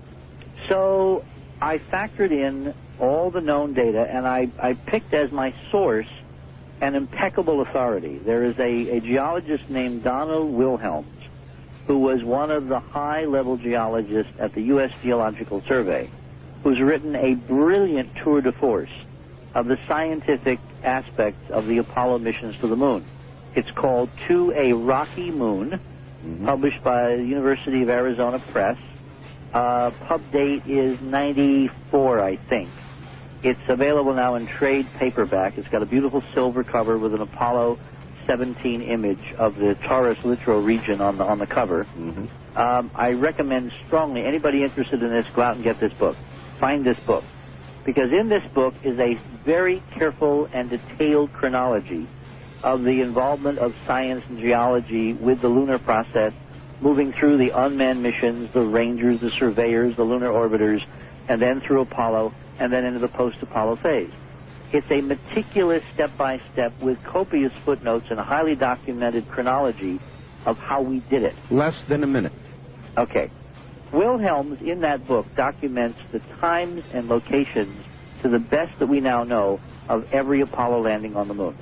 So I factored in all the known data, and I picked as my source an impeccable authority. There is a geologist named Donald Wilhelms, who was one of the high-level geologists at the U.S. Geological Survey, who's written a brilliant tour de force of the scientific aspects of the Apollo missions to the moon. It's called To a Rocky Moon, published by the University of Arizona Press. Pub date is 94, I think. It's available now in trade paperback. It's got a beautiful silver cover with an Apollo 17 image of the Taurus Littoral region on the cover. I recommend strongly anybody interested in this, go out and get this book. Find this book, because in this book is a very careful and detailed chronology of the involvement of science and geology with the lunar process, moving through the unmanned missions, the Rangers, the surveyors, the lunar orbiters, and then through Apollo, and then into the post-Apollo phase. It's a meticulous step-by-step with copious footnotes and a highly documented chronology of how we did it. Less than a minute. Okay. Wilhelms, in that book, documents the times and locations, to the best that we now know, of every Apollo landing on the moon.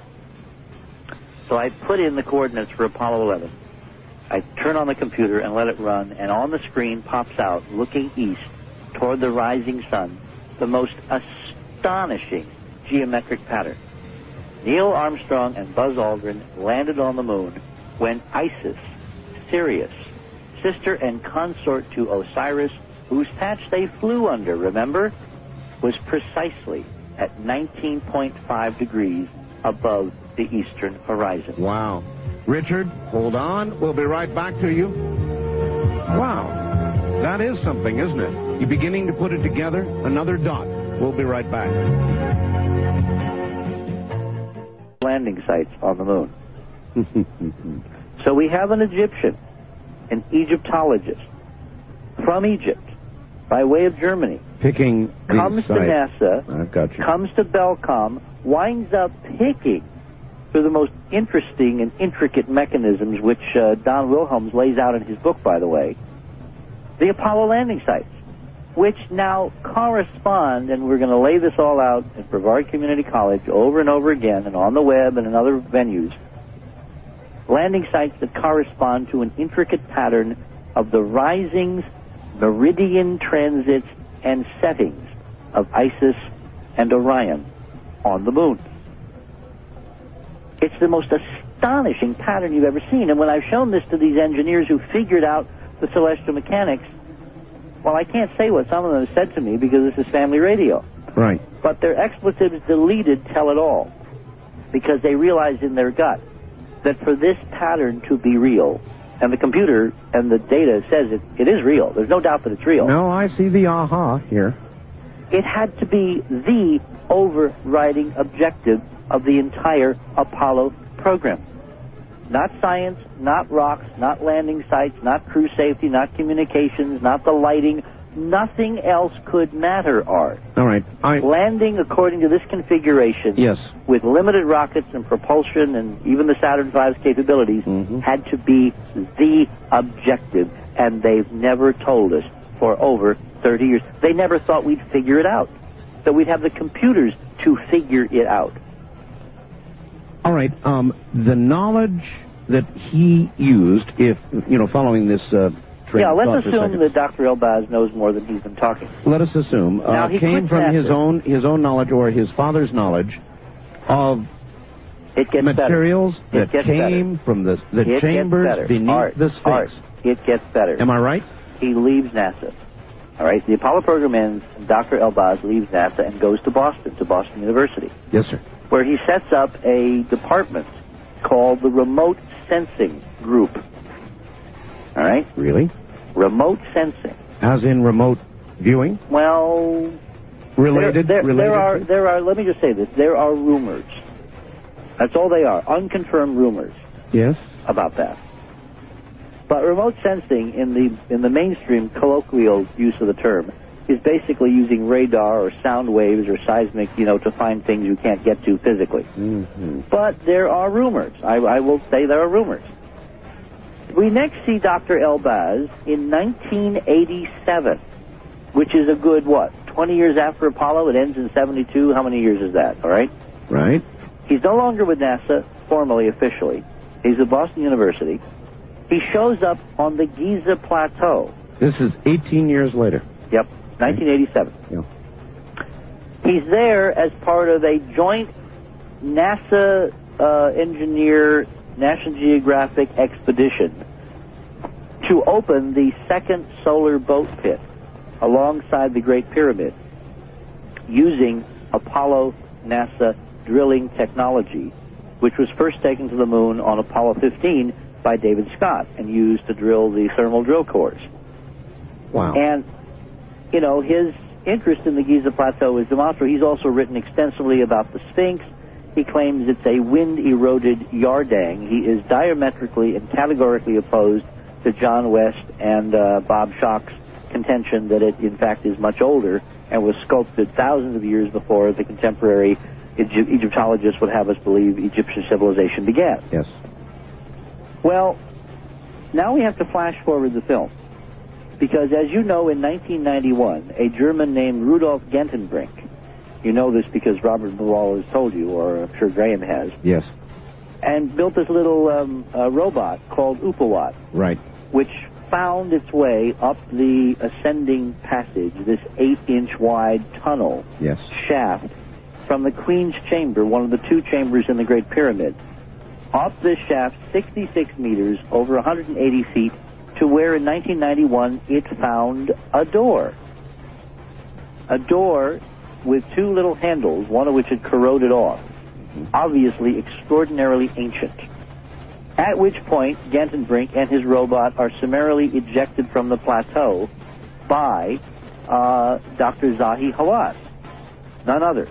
So I put in the coordinates for Apollo 11. I turn on the computer and let it run, and on the screen pops out, looking east toward the rising sun, the most astonishing geometric pattern. Neil Armstrong and Buzz Aldrin landed on the moon when Isis, Sirius, sister and consort to Osiris, whose patch they flew under, remember, was precisely at 19.5 degrees above the eastern horizon. Wow. Richard, hold on. We'll be right back to you. Wow. That is something, isn't it? You're beginning to put it together. Another dot. We'll be right back. Landing sites on the moon. So we have an Egyptian, an Egyptologist from Egypt, by way of Germany, comes to NASA, I've got you. comes to Belcom, winds up picking through the most interesting and intricate mechanisms, which Don Wilhelms lays out in his book, by the way, the Apollo landing sites, which now correspond, and we're going to lay this all out at Brevard Community College over and over again and on the web and in other venues, landing sites that correspond to an intricate pattern of the risings, meridian transits, and settings of Isis and Orion on the moon. It's the most astonishing pattern you've ever seen. And when I've shown this to these engineers who figured out the celestial mechanics, well, I can't say what some of them have said to me because this is family radio. Right. But their expletives deleted tell it all, because they realized in their gut that for this pattern to be real, and the computer and the data says it is real. There's no doubt that it's real. No, I see the aha here. It had to be the overriding objective of the entire Apollo program. Not science, not rocks, not landing sites, not crew safety, not communications, not the lighting. Nothing else could matter, Art. All right. Landing according to this configuration, yes, with limited rockets and propulsion and even the Saturn V's capabilities, had to be the objective, and they've never told us for over 30 years. They never thought we'd figure it out, that we'd have the computers to figure it out. All right. The knowledge that he used, if, following this yeah, let's assume that Dr. Elbaz knows more than he's been talking. Let us assume came from his own knowledge or his father's knowledge of materials that came from the chambers beneath the Sphinx. It gets better. Am I right? He leaves NASA. All right, the Apollo program ends, and Dr. Elbaz leaves NASA and goes to Boston University. Yes, sir. Where he sets up a department called the Remote Sensing Group. All right? Really? Remote sensing. As in remote viewing? Well, related. There are. Let me just say this: there are rumors. That's all they are, unconfirmed rumors. Yes. About that. But remote sensing, in the mainstream colloquial use of the term, is basically using radar or sound waves or seismic, to find things you can't get to physically. But there are rumors. I will say there are rumors. We next see Dr. Elbaz in 1987, which is a good, 20 years after Apollo? It ends in 72. How many years is that, all right? Right. He's no longer with NASA, formally, officially. He's at Boston University. He shows up on the Giza Plateau. This is 18 years later. Yep, 1987. Yeah. He's there as part of a joint NASA engineer National Geographic expedition to open the second solar boat pit alongside the Great Pyramid using Apollo NASA drilling technology, which was first taken to the moon on Apollo 15 by David Scott and used to drill the thermal drill cores. Wow. And, his interest in the Giza Plateau is demonstrable. He's also written extensively about the Sphinx. He claims it's a wind-eroded yardang. He is diametrically and categorically opposed to John West and Bob Schoch's contention that it, in fact, is much older and was sculpted thousands of years before the contemporary Egyptologists would have us believe Egyptian civilization began. Yes. Well, now we have to flash forward the film. Because, as you know, in 1991, a German named Rudolf Gentenbrink, you know this because Robert Ball has told you, or I'm sure Graham has. Yes. And built this little robot called Upawat. Right. Which found its way up the ascending passage, this 8-inch wide tunnel. Yes. Shaft from the Queen's Chamber, one of the two chambers in the Great Pyramid, up this shaft 66 meters, over 180 feet, to where in 1991 it found a door. A door with two little handles, one of which had corroded off. Obviously extraordinarily ancient. At which point, Gentenbrink and his robot are summarily ejected from the plateau by Dr. Zahi Hawass, none other.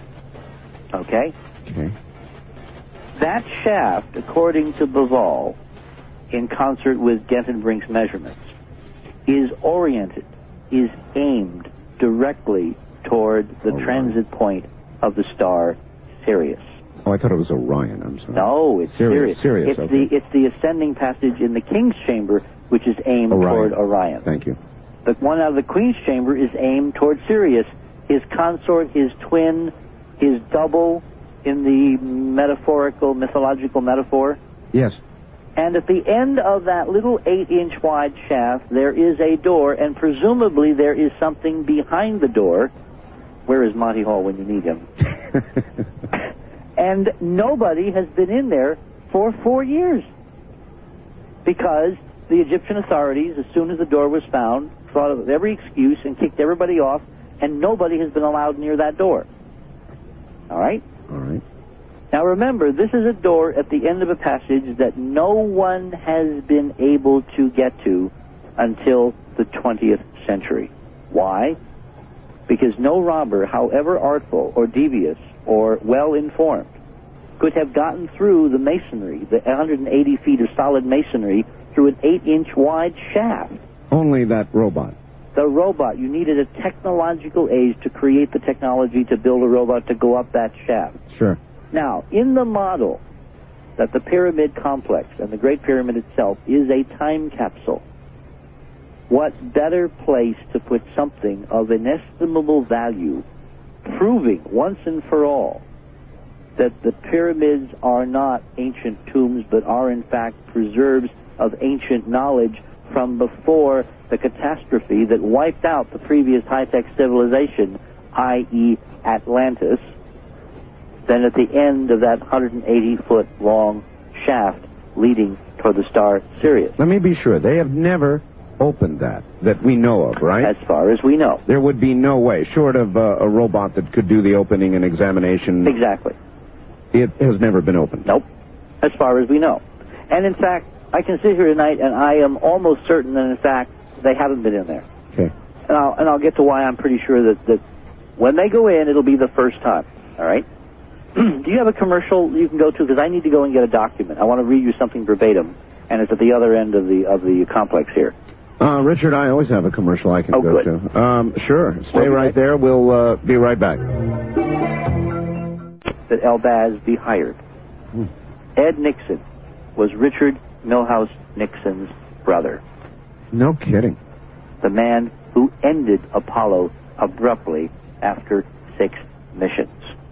Okay? Okay. That shaft, according to Bivol, in concert with Gentenbrink's measurements, is oriented, is aimed directly toward the transit point of the star Sirius. Oh, I thought it was Orion. I'm sorry. No, it's Sirius. Sirius, It's the ascending passage in the King's Chamber, which is aimed toward Orion. Thank you. The one out of the Queen's Chamber is aimed toward Sirius. His consort, his twin, his double in the mythological metaphor. Yes. And at the end of that little 8-inch wide shaft, there is a door, and presumably there is something behind the door. Where is Monty Hall when you need him? And nobody has been in there for 4 years. Because the Egyptian authorities, as soon as the door was found, thought of every excuse and kicked everybody off, and nobody has been allowed near that door. All right? All right. Now remember, this is a door at the end of a passage that no one has been able to get to until the 20th century. Why? Because no robber, however artful or devious or well-informed, could have gotten through the masonry, the 180 feet of solid masonry, through an 8-inch wide shaft. Only that robot. The robot. You needed a technological age to create the technology to build a robot to go up that shaft. Sure. Now, in the model that the pyramid complex and the Great Pyramid itself is a time capsule, what better place to put something of inestimable value, proving once and for all that the pyramids are not ancient tombs, but are in fact preserves of ancient knowledge from before the catastrophe that wiped out the previous high-tech civilization, i.e. Atlantis, than at the end of that 180-foot long shaft leading toward the star Sirius. Let me be sure. They have never opened that we know of, right? As far as we know. There would be no way, short of a robot that could do the opening and examination. Exactly. It has never been opened. Nope. As far as we know. And in fact, I can sit here tonight and I am almost certain that in fact they haven't been in there. Okay. And I'll get to why I'm pretty sure that when they go in, it'll be the first time. All right? Do you have a commercial you can go to? Because I need to go and get a document. I want to read you something verbatim, and it's at the other end of the complex here. Richard, I always have a commercial I can go good. to. Sure. Stay right there. We'll be right back. That Elbaz be hired. Ed Nixon was Richard Milhous Nixon's brother. No kidding. The man who ended Apollo abruptly after 6 missions.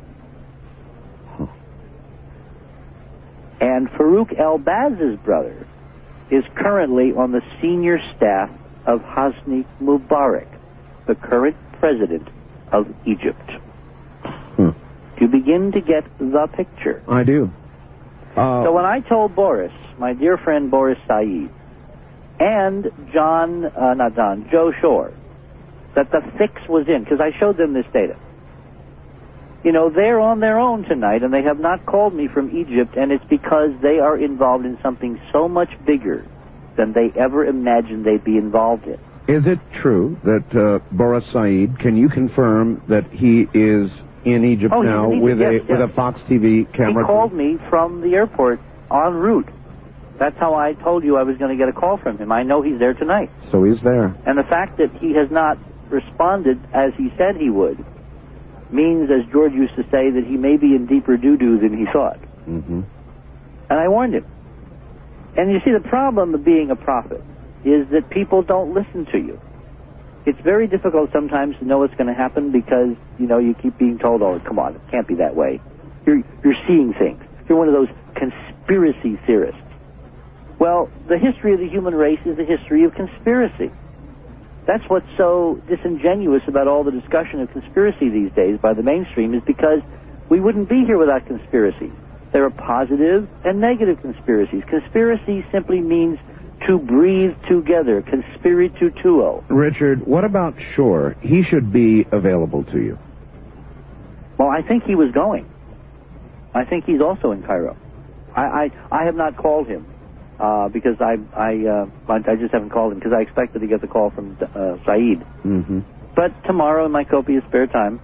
And Farouk Elbaz's brother is currently on the senior staff of Hosni Mubarak, the current president of Egypt. You begin to get the picture. I do. So when I told Boris, my dear friend Boris Said, and Joe Shore, that the fix was in, because I showed them this data. You know, they're on their own tonight, and they have not called me from Egypt, and it's because they are involved in something so much bigger than they ever imagined they'd be involved in. Is it true that Boris Said, can you confirm that he is in Egypt now with a Fox TV camera? He called me from the airport en route. That's how I told you I was going to get a call from him. I know he's there tonight. So he's there. And the fact that he has not responded as he said he would means, as George used to say, that he may be in deeper doo-doo than he thought. Mm-hmm. And I warned him. And you see, the problem of being a prophet is that people don't listen to you. It's very difficult sometimes to know what's going to happen because, you know, you keep being told, oh, come on, it can't be that way. You're seeing things. You're one of those conspiracy theorists. Well, the history of the human race is the history of conspiracy. That's what's so disingenuous about all the discussion of conspiracy these days by the mainstream, is because we wouldn't be here without conspiracy. There are positive and negative conspiracies. Conspiracy simply means to breathe together, conspiritu tuo. Richard, what about Shore? He should be available to you. Well, I think he was going. I think he's also in Cairo. I have not called him because I just haven't called him because I expected to get the call from Said. Mm-hmm. But tomorrow, in my copious spare time,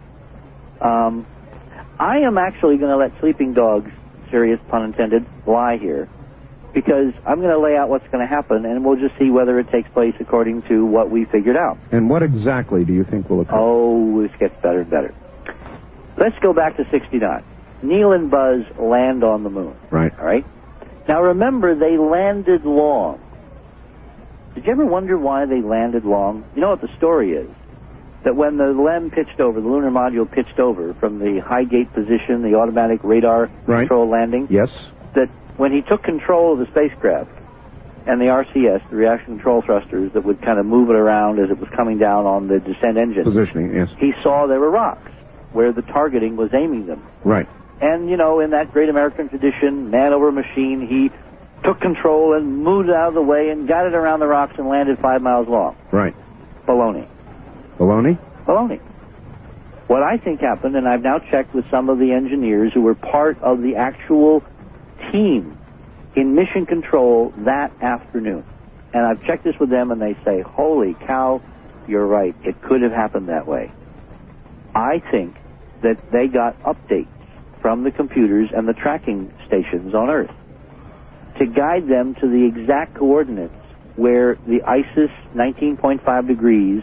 I am actually going to let sleeping dogs, serious pun intended, lie here, because I'm going to lay out what's going to happen, and we'll just see whether it takes place according to what we figured out. And what exactly do you think will occur? Oh, this gets better and better. Let's go back to 69. Neil and Buzz land on the moon. Right. All right? Now remember, they landed long. Did you ever wonder why they landed long? You know what the story is? That when the LEM pitched over, the lunar module pitched over from the high gate position, the automatic radar control landing, yes, that when he took control of the spacecraft and the RCS, the reaction control thrusters that would kind of move it around as it was coming down on the descent engine, positioning, yes, he saw there were rocks where the targeting was aiming them. Right. And, you know, in that great American tradition, man over machine, he took control and moved out of the way and got it around the rocks and landed 5 miles long. Right. Baloney. Baloney? Baloney. What I think happened, and I've now checked with some of the engineers who were part of the actual team in mission control that afternoon, and I've checked this with them, and they say, holy cow, you're right, it could have happened that way. I think that they got updates from the computers and the tracking stations on Earth to guide them to the exact coordinates where the ISIS 19.5 degrees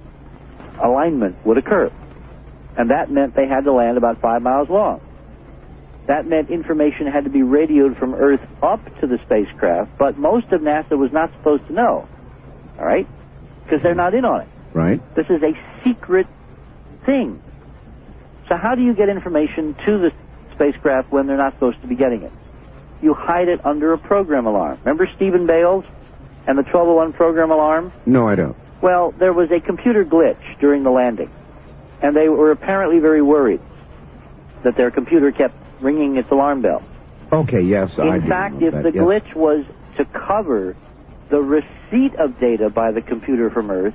alignment would occur. And that meant they had to land about 5 miles long. That meant information had to be radioed from Earth up to the spacecraft, but most of NASA was not supposed to know. All right? Because they're not in on it. Right. This is a secret thing. So how do you get information to the spacecraft when they're not supposed to be getting it? You hide it under a program alarm. Remember Stephen Bales and the 1201 program alarm? No, I don't. Well, there was a computer glitch during the landing, and they were apparently very worried that their computer kept ringing its alarm bell. Okay, yes, I do. In fact, if the glitch was to cover the receipt of data by the computer from Earth,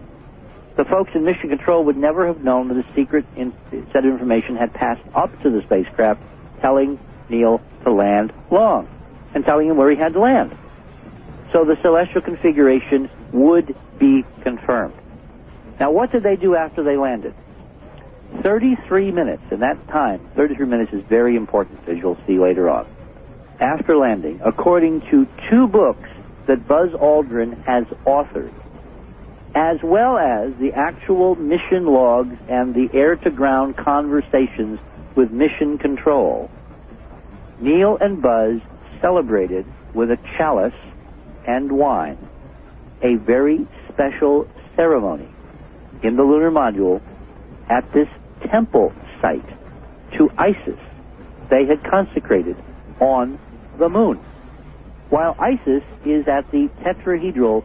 the folks in Mission Control would never have known that a secret set of information had passed up to the spacecraft telling Neil to land long and telling him where he had to land. So the celestial configuration would be confirmed. Now, what did they do after they landed? 33 minutes, and that time, 33 minutes is very important, as you'll see later on. After landing, according to 2 books that Buzz Aldrin has authored, as well as the actual mission logs and the air-to-ground conversations with Mission Control, Neil and Buzz celebrated with a chalice and wine a very special ceremony in the lunar module at this temple site to Isis they had consecrated on the moon, while Isis is at the tetrahedral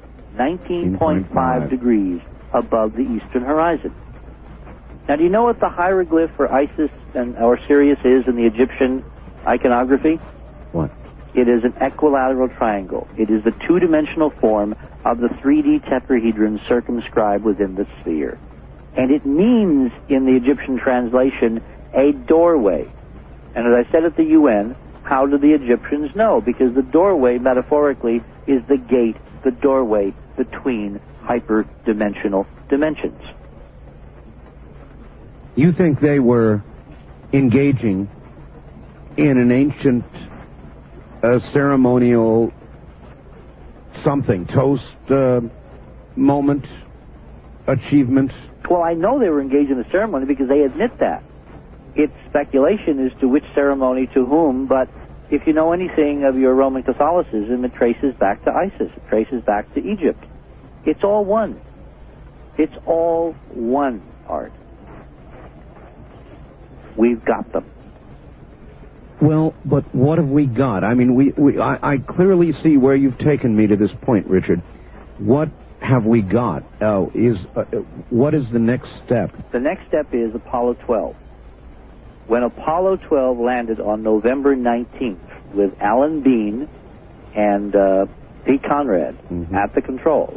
19.5 degrees above the eastern horizon. Now, do you know what the hieroglyph for Isis or Sirius is in the Egyptian iconography? What? It is an equilateral triangle. It is the two-dimensional form of the 3D tetrahedron circumscribed within the sphere. And it means, in the Egyptian translation, a doorway. And as I said at the UN, how do the Egyptians know? Because the doorway, metaphorically, is the gate, the doorway between hyperdimensional dimensions. You think they were engaging in an ancient ceremonial something, toast, moment, achievement? Well, I know they were engaged in the ceremony because they admit that. It's speculation as to which ceremony to whom, but if you know anything of your Roman Catholicism, it traces back to Isis. It traces back to Egypt. It's all one. It's all one, Art. We've got them. Well, but what have we got? I mean, I clearly see where you've taken me to this point, Richard. What have we got? What is the next step? The next step is Apollo 12. When Apollo 12 landed on November 19th with Alan Bean and Pete Conrad at the controls,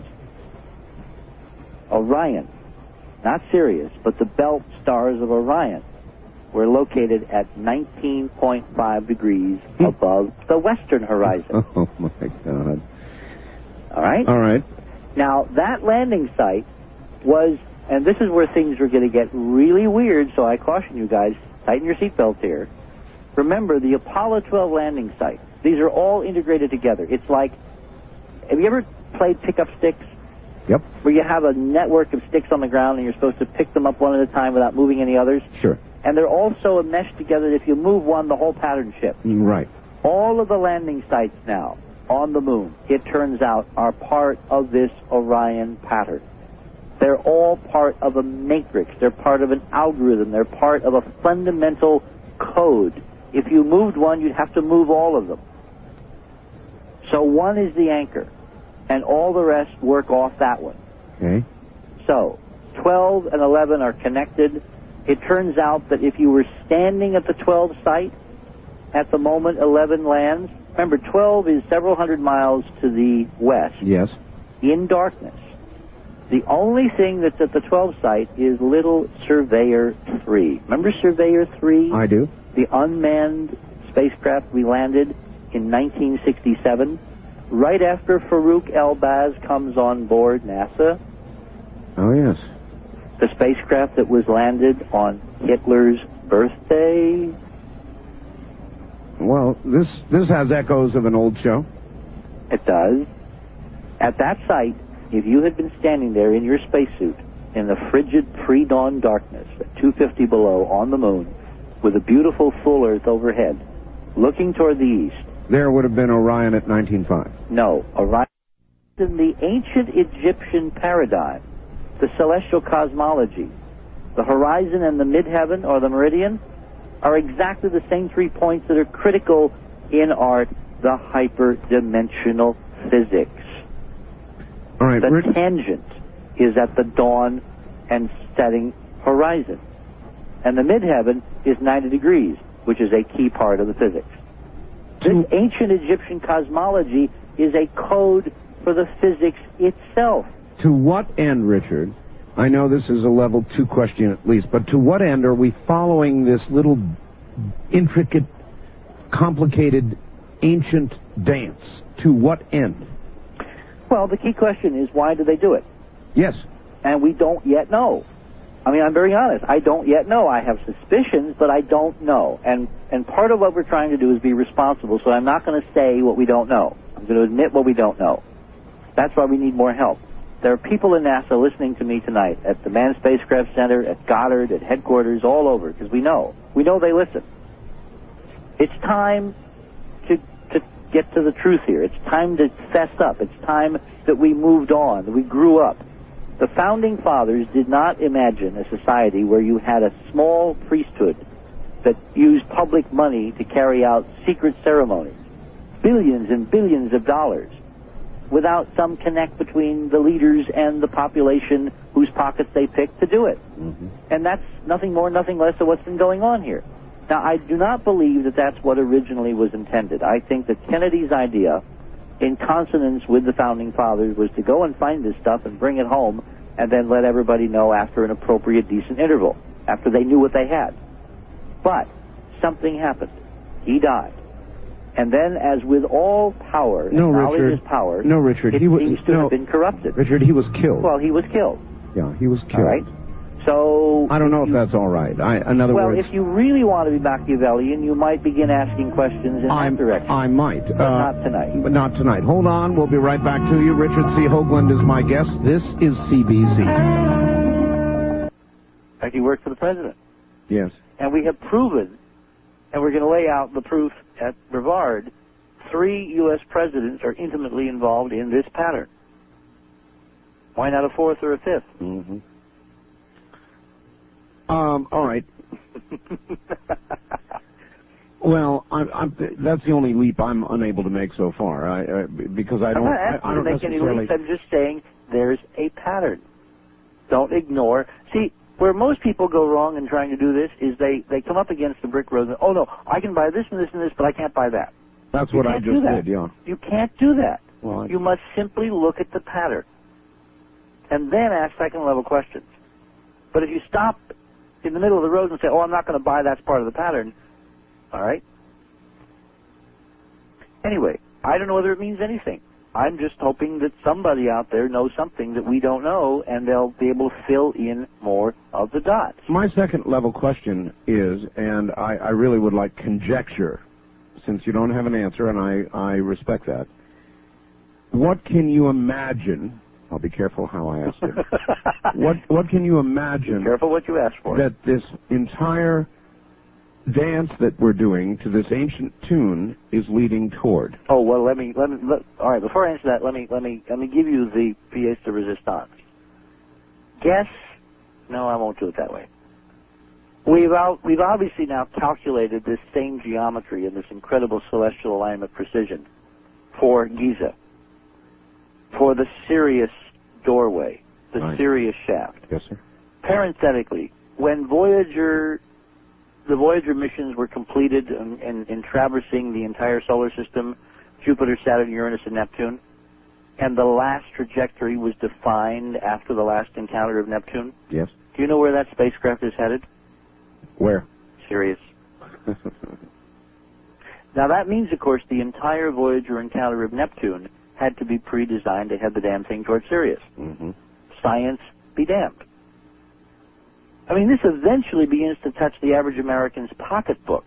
Orion, not Sirius, but the belt stars of Orion, were located at 19.5 degrees above the western horizon. Oh, my God. All right? All right. Now, that landing site was, and this is where things are going to get really weird, so I caution you guys, tighten your seatbelts here. Remember, the Apollo 12 landing site, these are all integrated together. It's like, have you ever played pick-up sticks? Yep. Where you have a network of sticks on the ground and you're supposed to pick them up one at a time without moving any others? Sure. And they're also meshed together. If you move one, the whole pattern shifts. Right. All of the landing sites now on the moon, it turns out, are part of this Orion pattern. They're all part of a matrix. They're part of an algorithm. They're part of a fundamental code. If you moved one, you'd have to move all of them. So one is the anchor, and all the rest work off that one. Okay. So 12 and 11 are connected. It turns out that if you were standing at the 12 site at the moment 11 lands, remember 12 is several hundred miles to the west. Yes. In darkness. The only thing that's at the 12 site is little Surveyor 3. Remember Surveyor 3? I do. The unmanned spacecraft we landed in 1967, right after Farouk Elbaz comes on board NASA. Oh, yes. The spacecraft that was landed on Hitler's birthday. Well, this has echoes of an old show. It does. At that site, if you had been standing there in your spacesuit in the frigid pre-dawn darkness at 250 below on the moon with a beautiful full Earth overhead, looking toward the east, there would have been Orion at 19.5. No, Orion in the ancient Egyptian paradigm, the celestial cosmology, the horizon and the midheaven or the meridian are exactly the same 3 points that are critical in art, the hyperdimensional physics. All right, the tangent is at the dawn and setting horizon. And the midheaven is 90 degrees, which is a key part of the physics. This ancient Egyptian cosmology is a code for the physics itself. To what end, Richard? I know this is a level 2 question at least, but to what end are we following this little intricate, complicated, ancient dance? To what end? Well, the key question is, why do they do it? Yes. And we don't yet know. I mean, I'm very honest. I don't yet know. I have suspicions, but I don't know. And part of what we're trying to do is be responsible, so I'm not going to say what we don't know. I'm going to admit what we don't know. That's why we need more help. There are people in NASA listening to me tonight at the Manned Spacecraft Center, at Goddard, at headquarters, all over, because we know. We know they listen. It's time to get to the truth here. It's time to fess up. It's time that we moved on, that we grew up. The Founding Fathers did not imagine a society where you had a small priesthood that used public money to carry out secret ceremonies, billions and billions of dollars, without some connect between the leaders and the population whose pockets they picked to do it. Mm-hmm. And that's nothing more, nothing less than what's been going on here. Now, I do not believe that that's what originally was intended. I think that Kennedy's idea, in consonance with the Founding Fathers, was to go and find this stuff and bring it home and then let everybody know after an appropriate, decent interval, after they knew what they had. But something happened. He died. And then, as with all power, knowledge is power, no, Richard, it seems to have been corrupted. Richard, he was killed. Well, he was killed. Yeah, he was killed. All right. So I don't know if that's all right. In other words, if you really want to be Machiavellian, you might begin asking questions in that direction. I might. But not tonight. But not tonight. Hold on. We'll be right back to you. Richard C. Hoagland is my guest. This is CBC. In fact, he worked for the president. Yes. And we have proven, and we're going to lay out the proof at Brevard, 3 U.S. presidents are intimately involved in this pattern. Why not a 4th or a 5th? Mm-hmm. All right. Well, that's the only leap I'm unable to make so far, because I don't. I'm not asking you to make any leaps. I'm just saying there's a pattern. Don't ignore. See, where most people go wrong in trying to do this is they come up against the brick road and, oh no, I can buy this and this and this, but I can't buy that. That's what I just did, yeah. You can't do that. Well, you must simply look at the pattern and then ask second-level questions. But if you stop in the middle of the road and say, oh, I'm not going to buy that's part of the pattern, all right? Anyway, I don't know whether it means anything. I'm just hoping that somebody out there knows something that we don't know, and they'll be able to fill in more of the dots. My second-level question is, and I really would like conjecture, since you don't have an answer, and I respect that. What can you imagine? I'll be careful how I ask it. What can you imagine? Be careful what you ask for. That this entire dance that we're doing to this ancient tune is leading toward? Oh, well, let me all right, before I answer that, let me give you the pièce de résistance. Guess, no, I won't do it that way. We've obviously now calculated this same geometry and this incredible celestial alignment precision for Giza, for the Sirius doorway, the Sirius shaft. Yes, sir. Parenthetically, when the Voyager missions were completed in traversing the entire solar system, Jupiter, Saturn, Uranus, and Neptune, and the last trajectory was defined after the last encounter of Neptune. Yes. Do you know where that spacecraft is headed? Where? Sirius. Now that means, of course, the entire Voyager encounter of Neptune had to be pre-designed to head the damn thing towards Sirius. Mm-hmm. Science be damned. I mean, this eventually begins to touch the average American's pocketbook,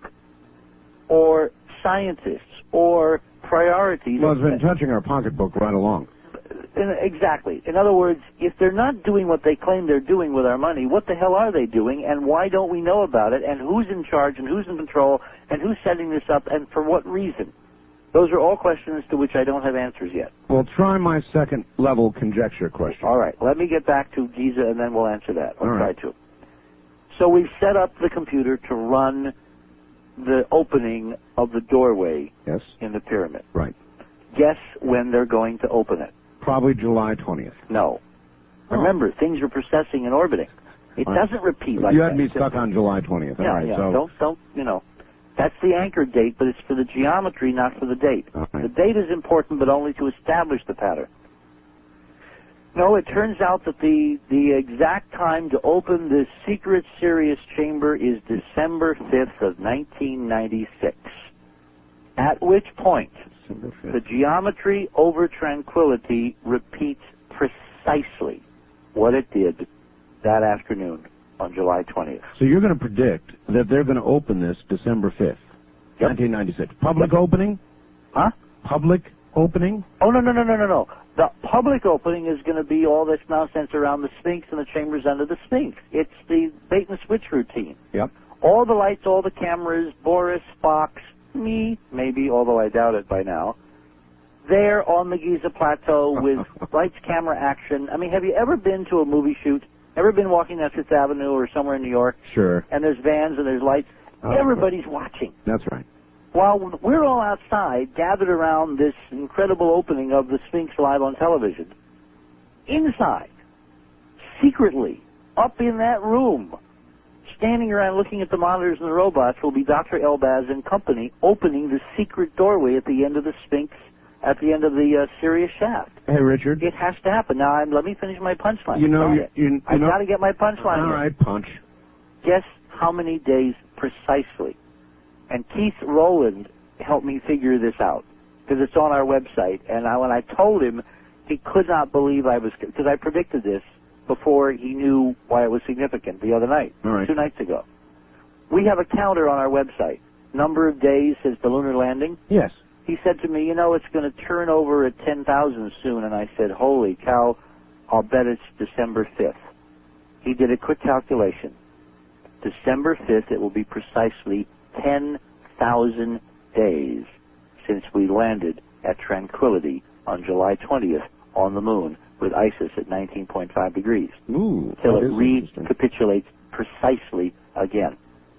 or scientists, or priorities. Well, it's been touching our pocketbook right along. Exactly. In other words, if they're not doing what they claim they're doing with our money, what the hell are they doing, and why don't we know about it, and who's in charge, and who's in control, and who's setting this up, and for what reason? Those are all questions to which I don't have answers yet. Well, try my second-level conjecture question. All right. Let me get back to Giza, and then we'll answer that. I'll right. try to. So we've set up the computer to run the opening of the doorway in the pyramid. Right. Guess when they're going to open it. Probably July 20th. No. Oh. Remember, things are precessing and orbiting. It doesn't repeat like that. You had me stuck on July 20th. Yeah, all right, yeah. So Don't, you know. That's the anchor date, but it's for the geometry, not for the date. Okay. The date is important, but only to establish the pattern. No, it turns out that the exact time to open this secret Sirius chamber is December 5th of 1996. At which point, the geometry over tranquility repeats precisely what it did that afternoon on July 20th. So you're going to predict that they're going to open this December 5th, 1996. Public opening? Huh? Public opening? Oh, no. The public opening is going to be all this nonsense around the Sphinx and the chambers under the Sphinx. It's the bait-and-switch routine. Yep. All the lights, all the cameras, Boris, Spock, me, maybe, although I doubt it by now, there on the Giza Plateau with lights, camera, action. I mean, have you ever been to a movie shoot? Ever been walking down Fifth Avenue or somewhere in New York? Sure. And there's vans and there's lights. Everybody's watching. That's right. While we're all outside, gathered around this incredible opening of the Sphinx live on television, inside, secretly, up in that room, standing around looking at the monitors and the robots, will be Dr. Elbaz and company opening the secret doorway at the end of the Sphinx, at the end of the Sirius shaft. Hey, Richard. It has to happen. Now, let me finish my punchline. You know, I've got to get my punchline. All right, punch. Guess how many days precisely? And Keith Rowland helped me figure this out, because it's on our website. And when I told him, he could not believe because I predicted this before he knew why it was significant the other night, 2 nights ago. We have a counter on our website. Number of days since the lunar landing. Yes. He said to me, it's going to turn over at 10,000 soon. And I said, holy cow, I'll bet it's December 5th. He did a quick calculation. December 5th, it will be precisely 10,000 days since we landed at Tranquility on July 20th on the moon with ISIS at 19.5 degrees. Ooh, till it recapitulates precisely again.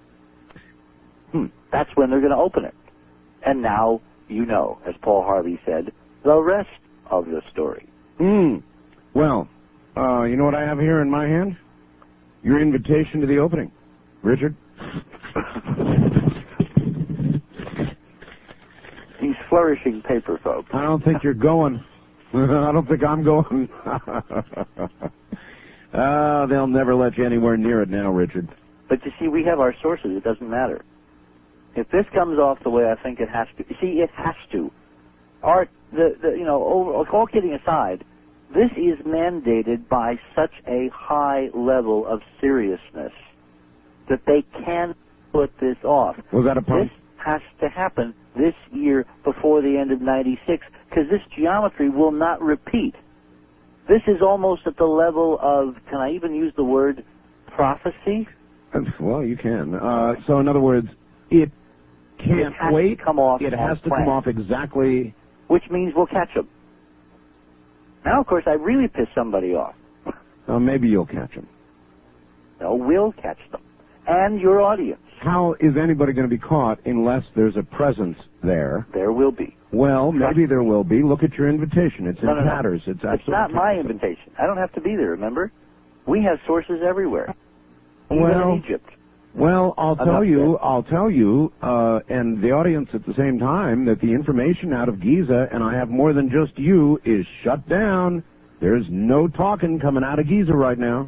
That's when they're going to open it. And now you know, as Paul Harvey said, the rest of the story. Well, you know what I have here in my hand? Your invitation to the opening. Richard? He's flourishing paper, folks. I don't think you're going. I don't think I'm going. They'll never let you anywhere near it now, Richard. But you see, we have our sources. It doesn't matter. If this comes off the way I think it has to, see, it has to. Art, all kidding aside, this is mandated by such a high level of seriousness that they can't put this off. Was that a pun? This has to happen this year before the end of 96, because this geometry will not repeat. This is almost at the level of, can I even use the word prophecy? Well, you can. So in other words, It can't wait. To come off it has to come off exactly. Which means we'll catch them. Now, of course, I really pissed somebody off. Maybe you'll catch them. No, we'll catch them. And your audience. How is anybody going to be caught unless there's a presence there? There will be. Well, maybe there will be. Look at your invitation. It's in tatters. It's not my invitation. I don't have to be there, remember? We have sources everywhere. Even in Egypt. Well, I'll tell you, and the audience at the same time, that the information out of Giza, and I have more than just you, is shut down. There's no talking coming out of Giza right now.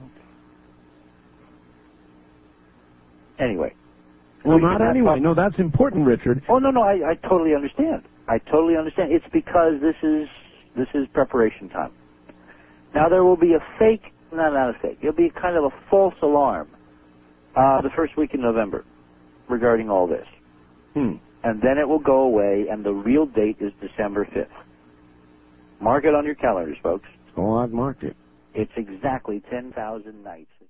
Anyway. Well, not anyway. No, that's important, Richard. Oh, no, I totally understand. I totally understand. It's because this is preparation time. Now, there will be a fake, not a fake, it'll be kind of a false alarm the first week in November regarding all this. And then it will go away, and the real date is December 5th. Mark it on your calendars, folks. Oh, I've marked it. It's exactly 10,000 nights.